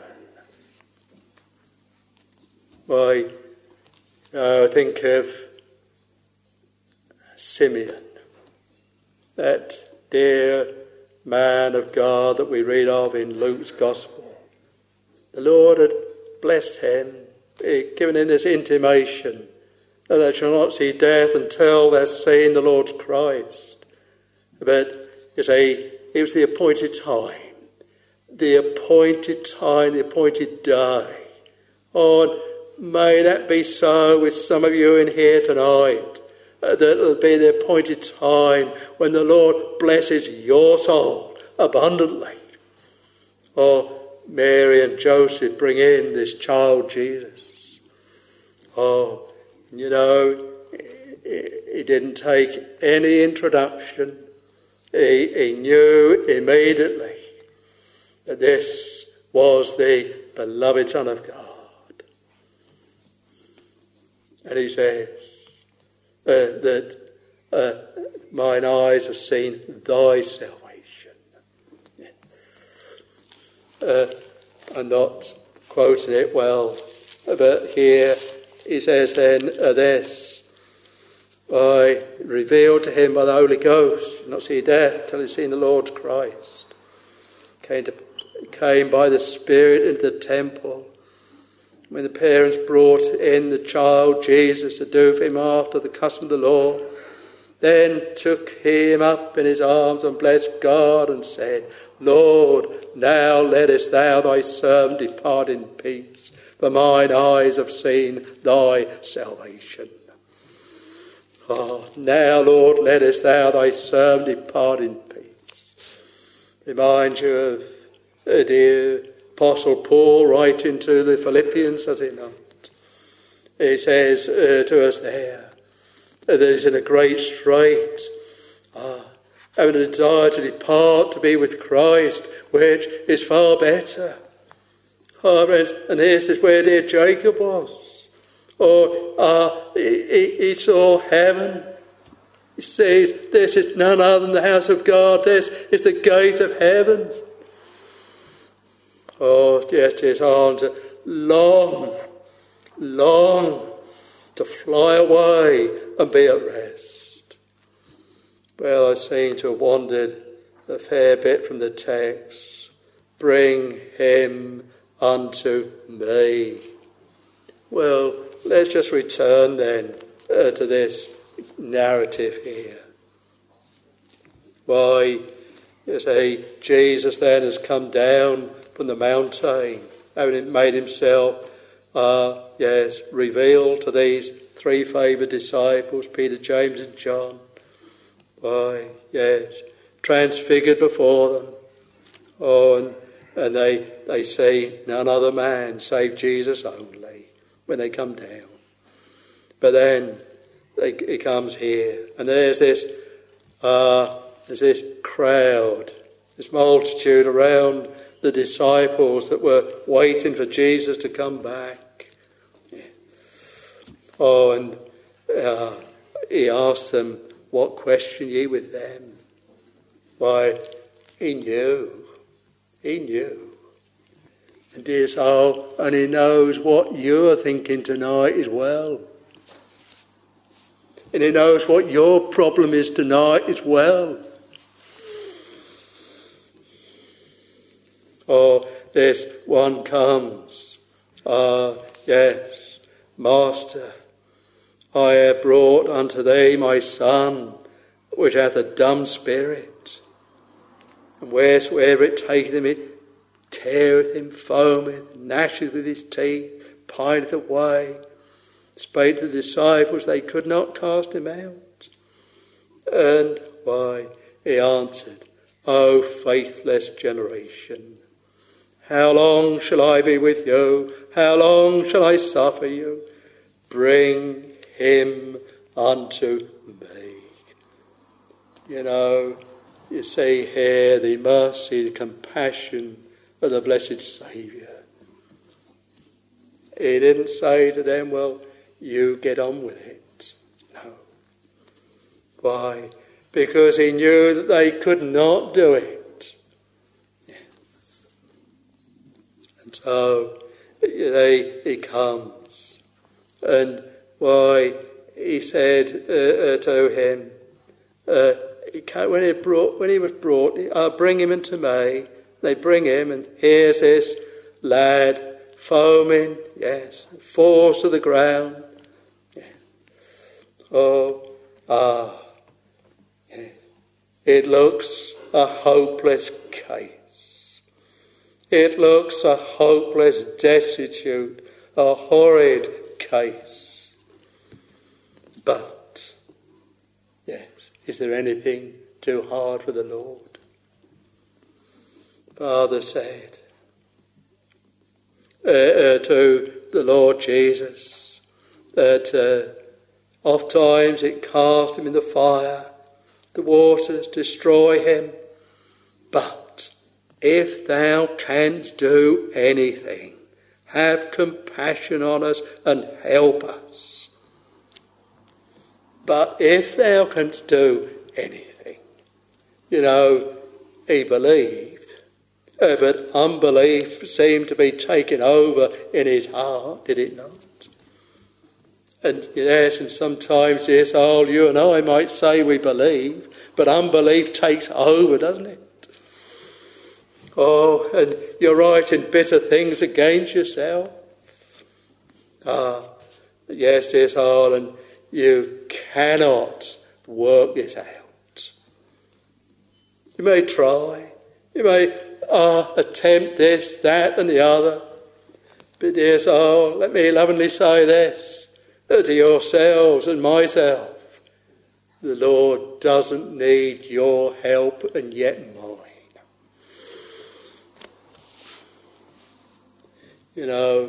Why, think of Simeon, that dear man of God that we read of in Luke's Gospel. The Lord had blessed him, given him this intimation that they shall not see death until they've seen the Lord Christ. But, you see, it was the appointed time, the appointed day. May that be so with some of you in here tonight, that it'll be the appointed time when the Lord blesses your soul abundantly. Mary and Joseph bring in this child Jesus. He didn't take any introduction. He knew immediately that this was the beloved Son of God. And he says that mine eyes have seen thy salvation. I'm not quoting it well, but here he says then this, revealed to him by the Holy Ghost. You'll not see death till you've seen the Lord Christ. Came by the Spirit into the temple. When the parents brought in the child Jesus to do for him after the custom of the law, then took him up in his arms and blessed God and said, Lord, now lettest thou thy servant depart in peace, for mine eyes have seen thy salvation. Now, Lord, lettest thou thy servant depart in peace. Remind you of dear Apostle Paul writing to the Philippians, does he not? He says to us there that he's in a great strait, having a desire to depart to be with Christ, which is far better. Friends, and this is where dear Jacob was. He saw heaven. He says, this is none other than the house of God. This is the gate of heaven. Yes, his arms long to fly away and be at rest. Well, I seem to have wandered a fair bit from the text. Bring him unto me. Well, let's just return then to this narrative here. Why, you say, Jesus then has come down from the mountain, having made himself, revealed to these three favoured disciples, Peter, James and John. Why, yes, transfigured before them. And they see none other man save Jesus only when they come down. But then he comes here, and there's this crowd, this multitude around the disciples that were waiting for Jesus to come back. And he asked them, what question ye with them? Why, he knew. And dear soul, and he knows what you're thinking tonight as well. And he knows what your problem is tonight as well. This one comes. Yes, Master, I have brought unto thee my son, which hath a dumb spirit. And wheresoever it taketh him, it teareth him, foameth, gnasheth with his teeth, pineth away. Spake to the disciples, they could not cast him out. And why? He answered, O faithless generation, how long shall I be with you? How long shall I suffer you? Bring him unto me. You see here the mercy, the compassion of the blessed Saviour. He didn't say to them, well, you get on with it. No. Why? Because he knew that they could not do it. Yes. And so he comes. And why? He said to him, when he was brought, bring him unto me. They bring him, and here's this lad foaming, yes, falls to the ground. Yes. Yes. It looks a hopeless case. It looks a hopeless, destitute, a horrid case. But, yes, is there anything too hard for the Lord? Father said to the Lord Jesus that oft times it cast him in the fire, the waters destroy him, but if thou canst do anything, have compassion on us and help us. But if thou canst do anything, he believed. But unbelief seemed to be taken over in his heart, did it not? And yes, and sometimes, dear soul, you and I might say we believe, but unbelief takes over, doesn't it? Oh, and you're writing bitter things against yourself. Yes, dear soul, and you cannot work this out. You may try. You may attempt this, that and the other. But dear soul, let me lovingly say this to yourselves and myself. The Lord doesn't need your help and yet mine. You know,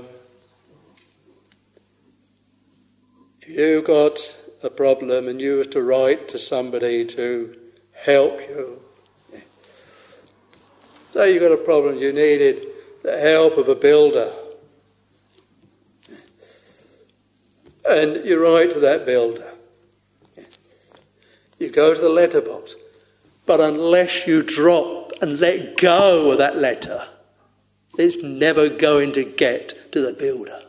if you got a problem and you were to write to somebody to help you, say you got a problem, you needed the help of a builder, and you write to that builder, you go to the letterbox, but unless you drop and let go of that letter, it's never going to get to the builder.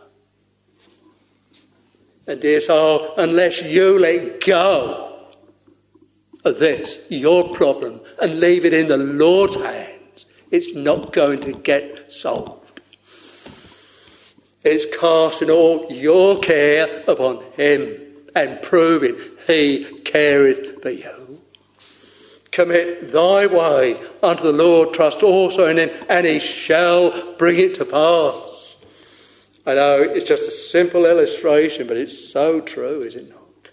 And dear soul, unless you let go of this, your problem, and leave it in the Lord's hands, it's not going to get solved. It's casting all your care upon him and proving he careth for you. Commit thy way unto the Lord, trust also in him, and he shall bring it to pass. I know it's just a simple illustration, but it's so true, is it not?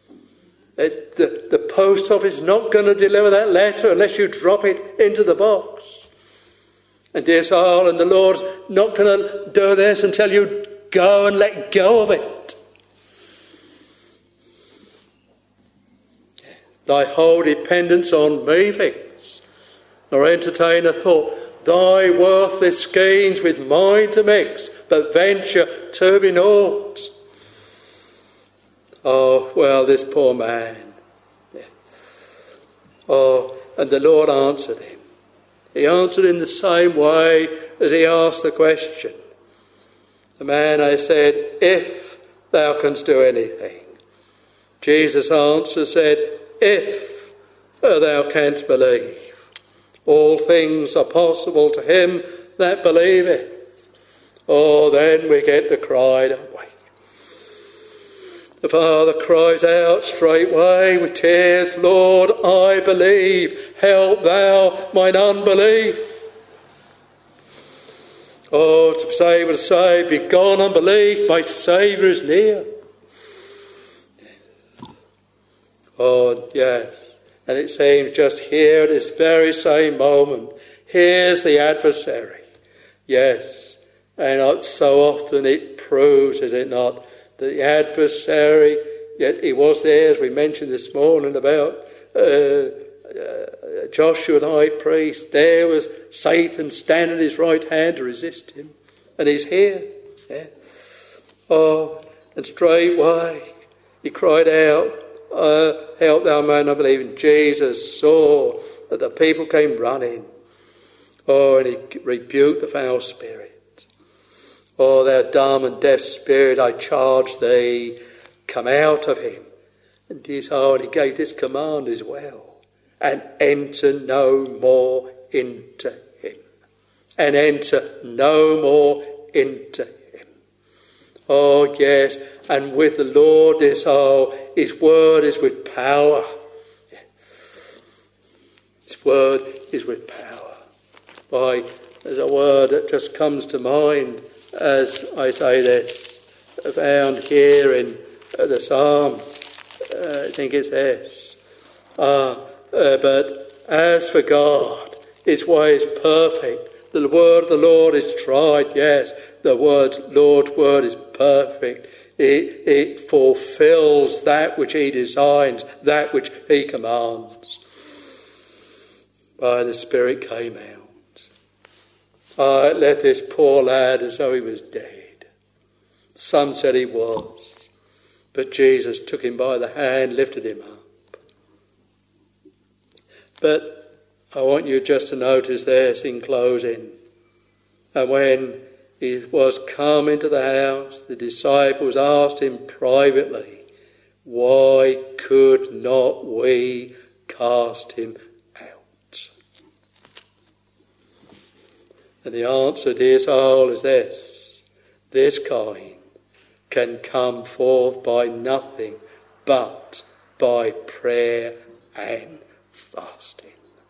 The post office is not going to deliver that letter unless you drop it into the box. And dear soul, and the Lord's not going to do this until you go and let go of it. Thy whole dependence on me fix, nor entertain a thought. Thy worthless schemes with mine to mix, but venture to be naught. Oh, well, this poor man. Oh, and the Lord answered him. He answered in the same way as he asked the question. The man, I said, if thou canst do anything. Jesus answered, said, if thou canst believe. All things are possible to him that believeth. Oh, then we get the cry, don't we? The Father cries out straightway with tears, Lord, I believe. Help thou mine unbelief. Oh, to be able to say, begone unbelief, my Saviour is near. Oh, yes. And it seems just here at this very same moment, here's the adversary. Yes. And so often it proves, is it not, that the adversary, yet he was there, as we mentioned this morning about Joshua the high priest. There was Satan standing at his right hand to resist him. And he's here. Yeah. Oh, and straightway he cried out, help thou man unbelieving. Jesus saw that the people came running. Oh, and he rebuked the foul spirit. Oh, thou dumb and deaf spirit, I charge thee, come out of him. And he gave this command as well. And enter no more into him. And enter no more into him. Oh, yes. And with the Lord his word is with power. His word is with power. Why, there's a word that just comes to mind as I say this, found here in the Psalm. I think it's this. But as for God, his way is perfect. The word of the Lord is tried. Yes, the Lord's word is perfect. It fulfills that which he designs, that which he commands. By the Spirit came out. It left this poor lad as though he was dead. Some said he was. But Jesus took him by the hand, lifted him up. But I want you just to notice this in closing. And when he was come into the house, the disciples asked him privately, "Why could not we cast him out?" And the answer, dear soul, is this kind can come forth by nothing but by prayer and fasting.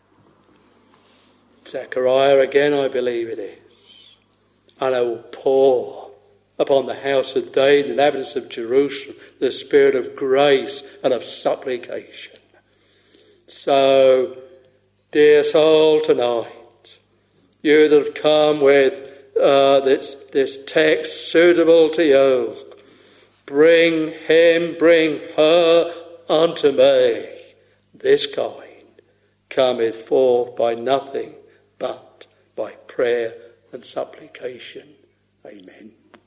Zechariah again, I believe it is. "And I will pour upon the house of David, the inhabitants of Jerusalem, the spirit of grace and of supplication." So, dear soul, tonight, you that have come with this text suitable to you, bring him, bring her unto me. This kind cometh forth by nothing but by prayer and supplication. Amen.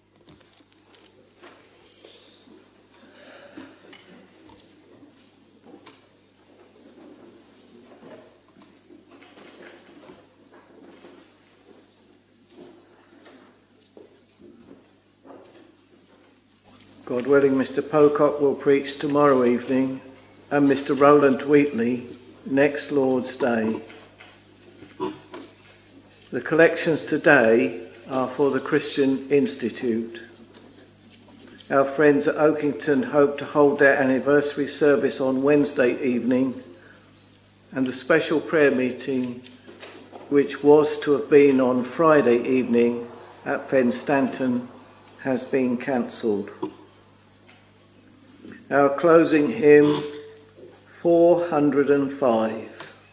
God willing, Mr. Pocock will preach tomorrow evening, and Mr. Roland Wheatley next Lord's Day. The collections today are for the Christian Institute. Our friends at Oakington hope to hold their anniversary service on Wednesday evening, and the special prayer meeting, which was to have been on Friday evening at Fenstanton, has been cancelled. Our closing hymn, 405.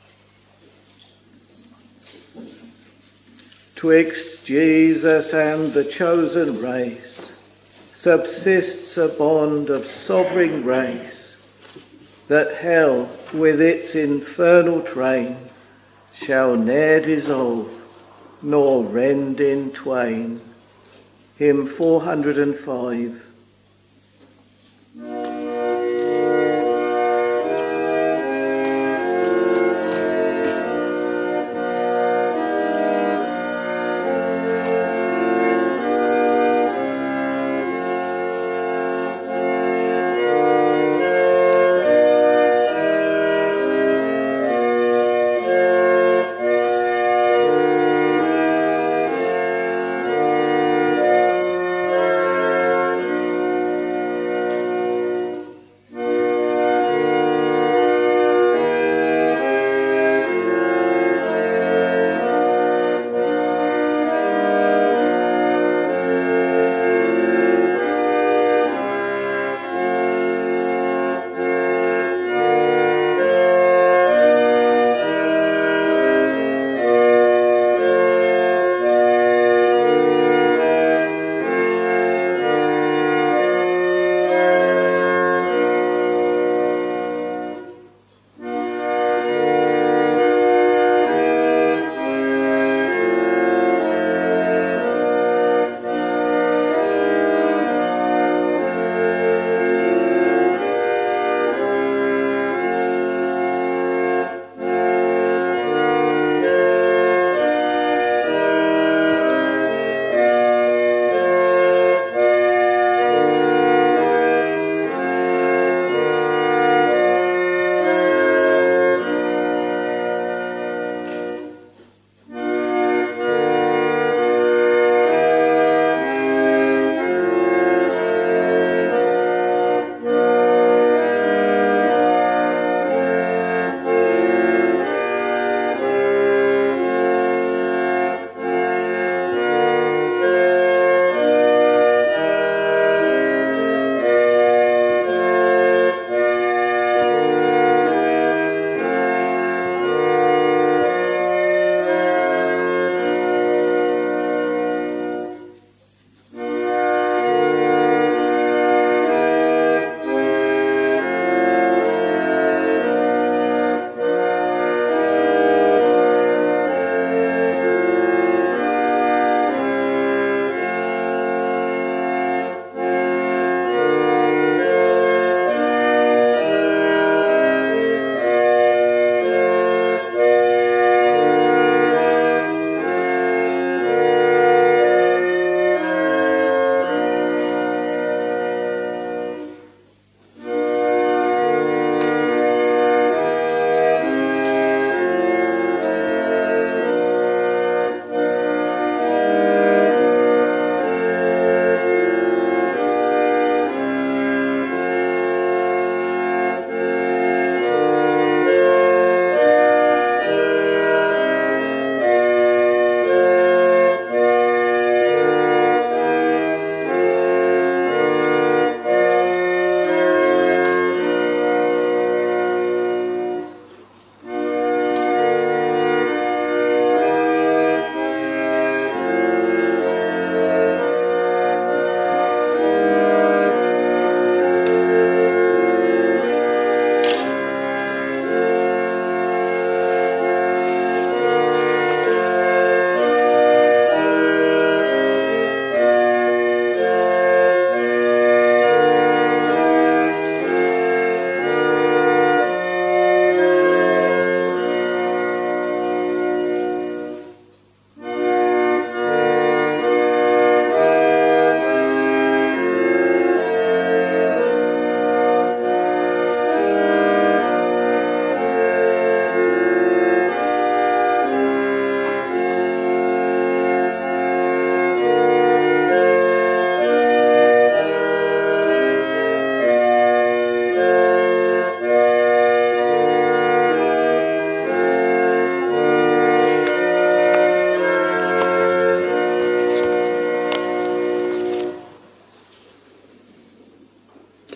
Twixt Jesus and the chosen race subsists a bond of sovereign grace, that hell with its infernal train shall ne'er dissolve nor rend in twain. Hymn 405.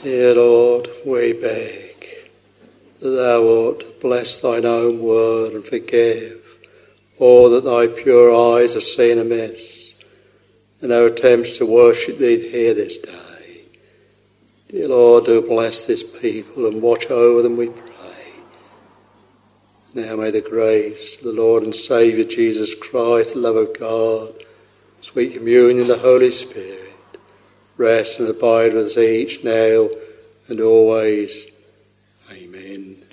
Dear Lord, we beg that thou wilt bless thine own word and forgive all that thy pure eyes have seen amiss, and our attempts to worship thee here this day. Dear Lord, do bless this people and watch over them, we pray. Now may the grace of the Lord and Saviour Jesus Christ, the love of God, sweet communion of the Holy Spirit, rest and abide with us each now and always. Amen.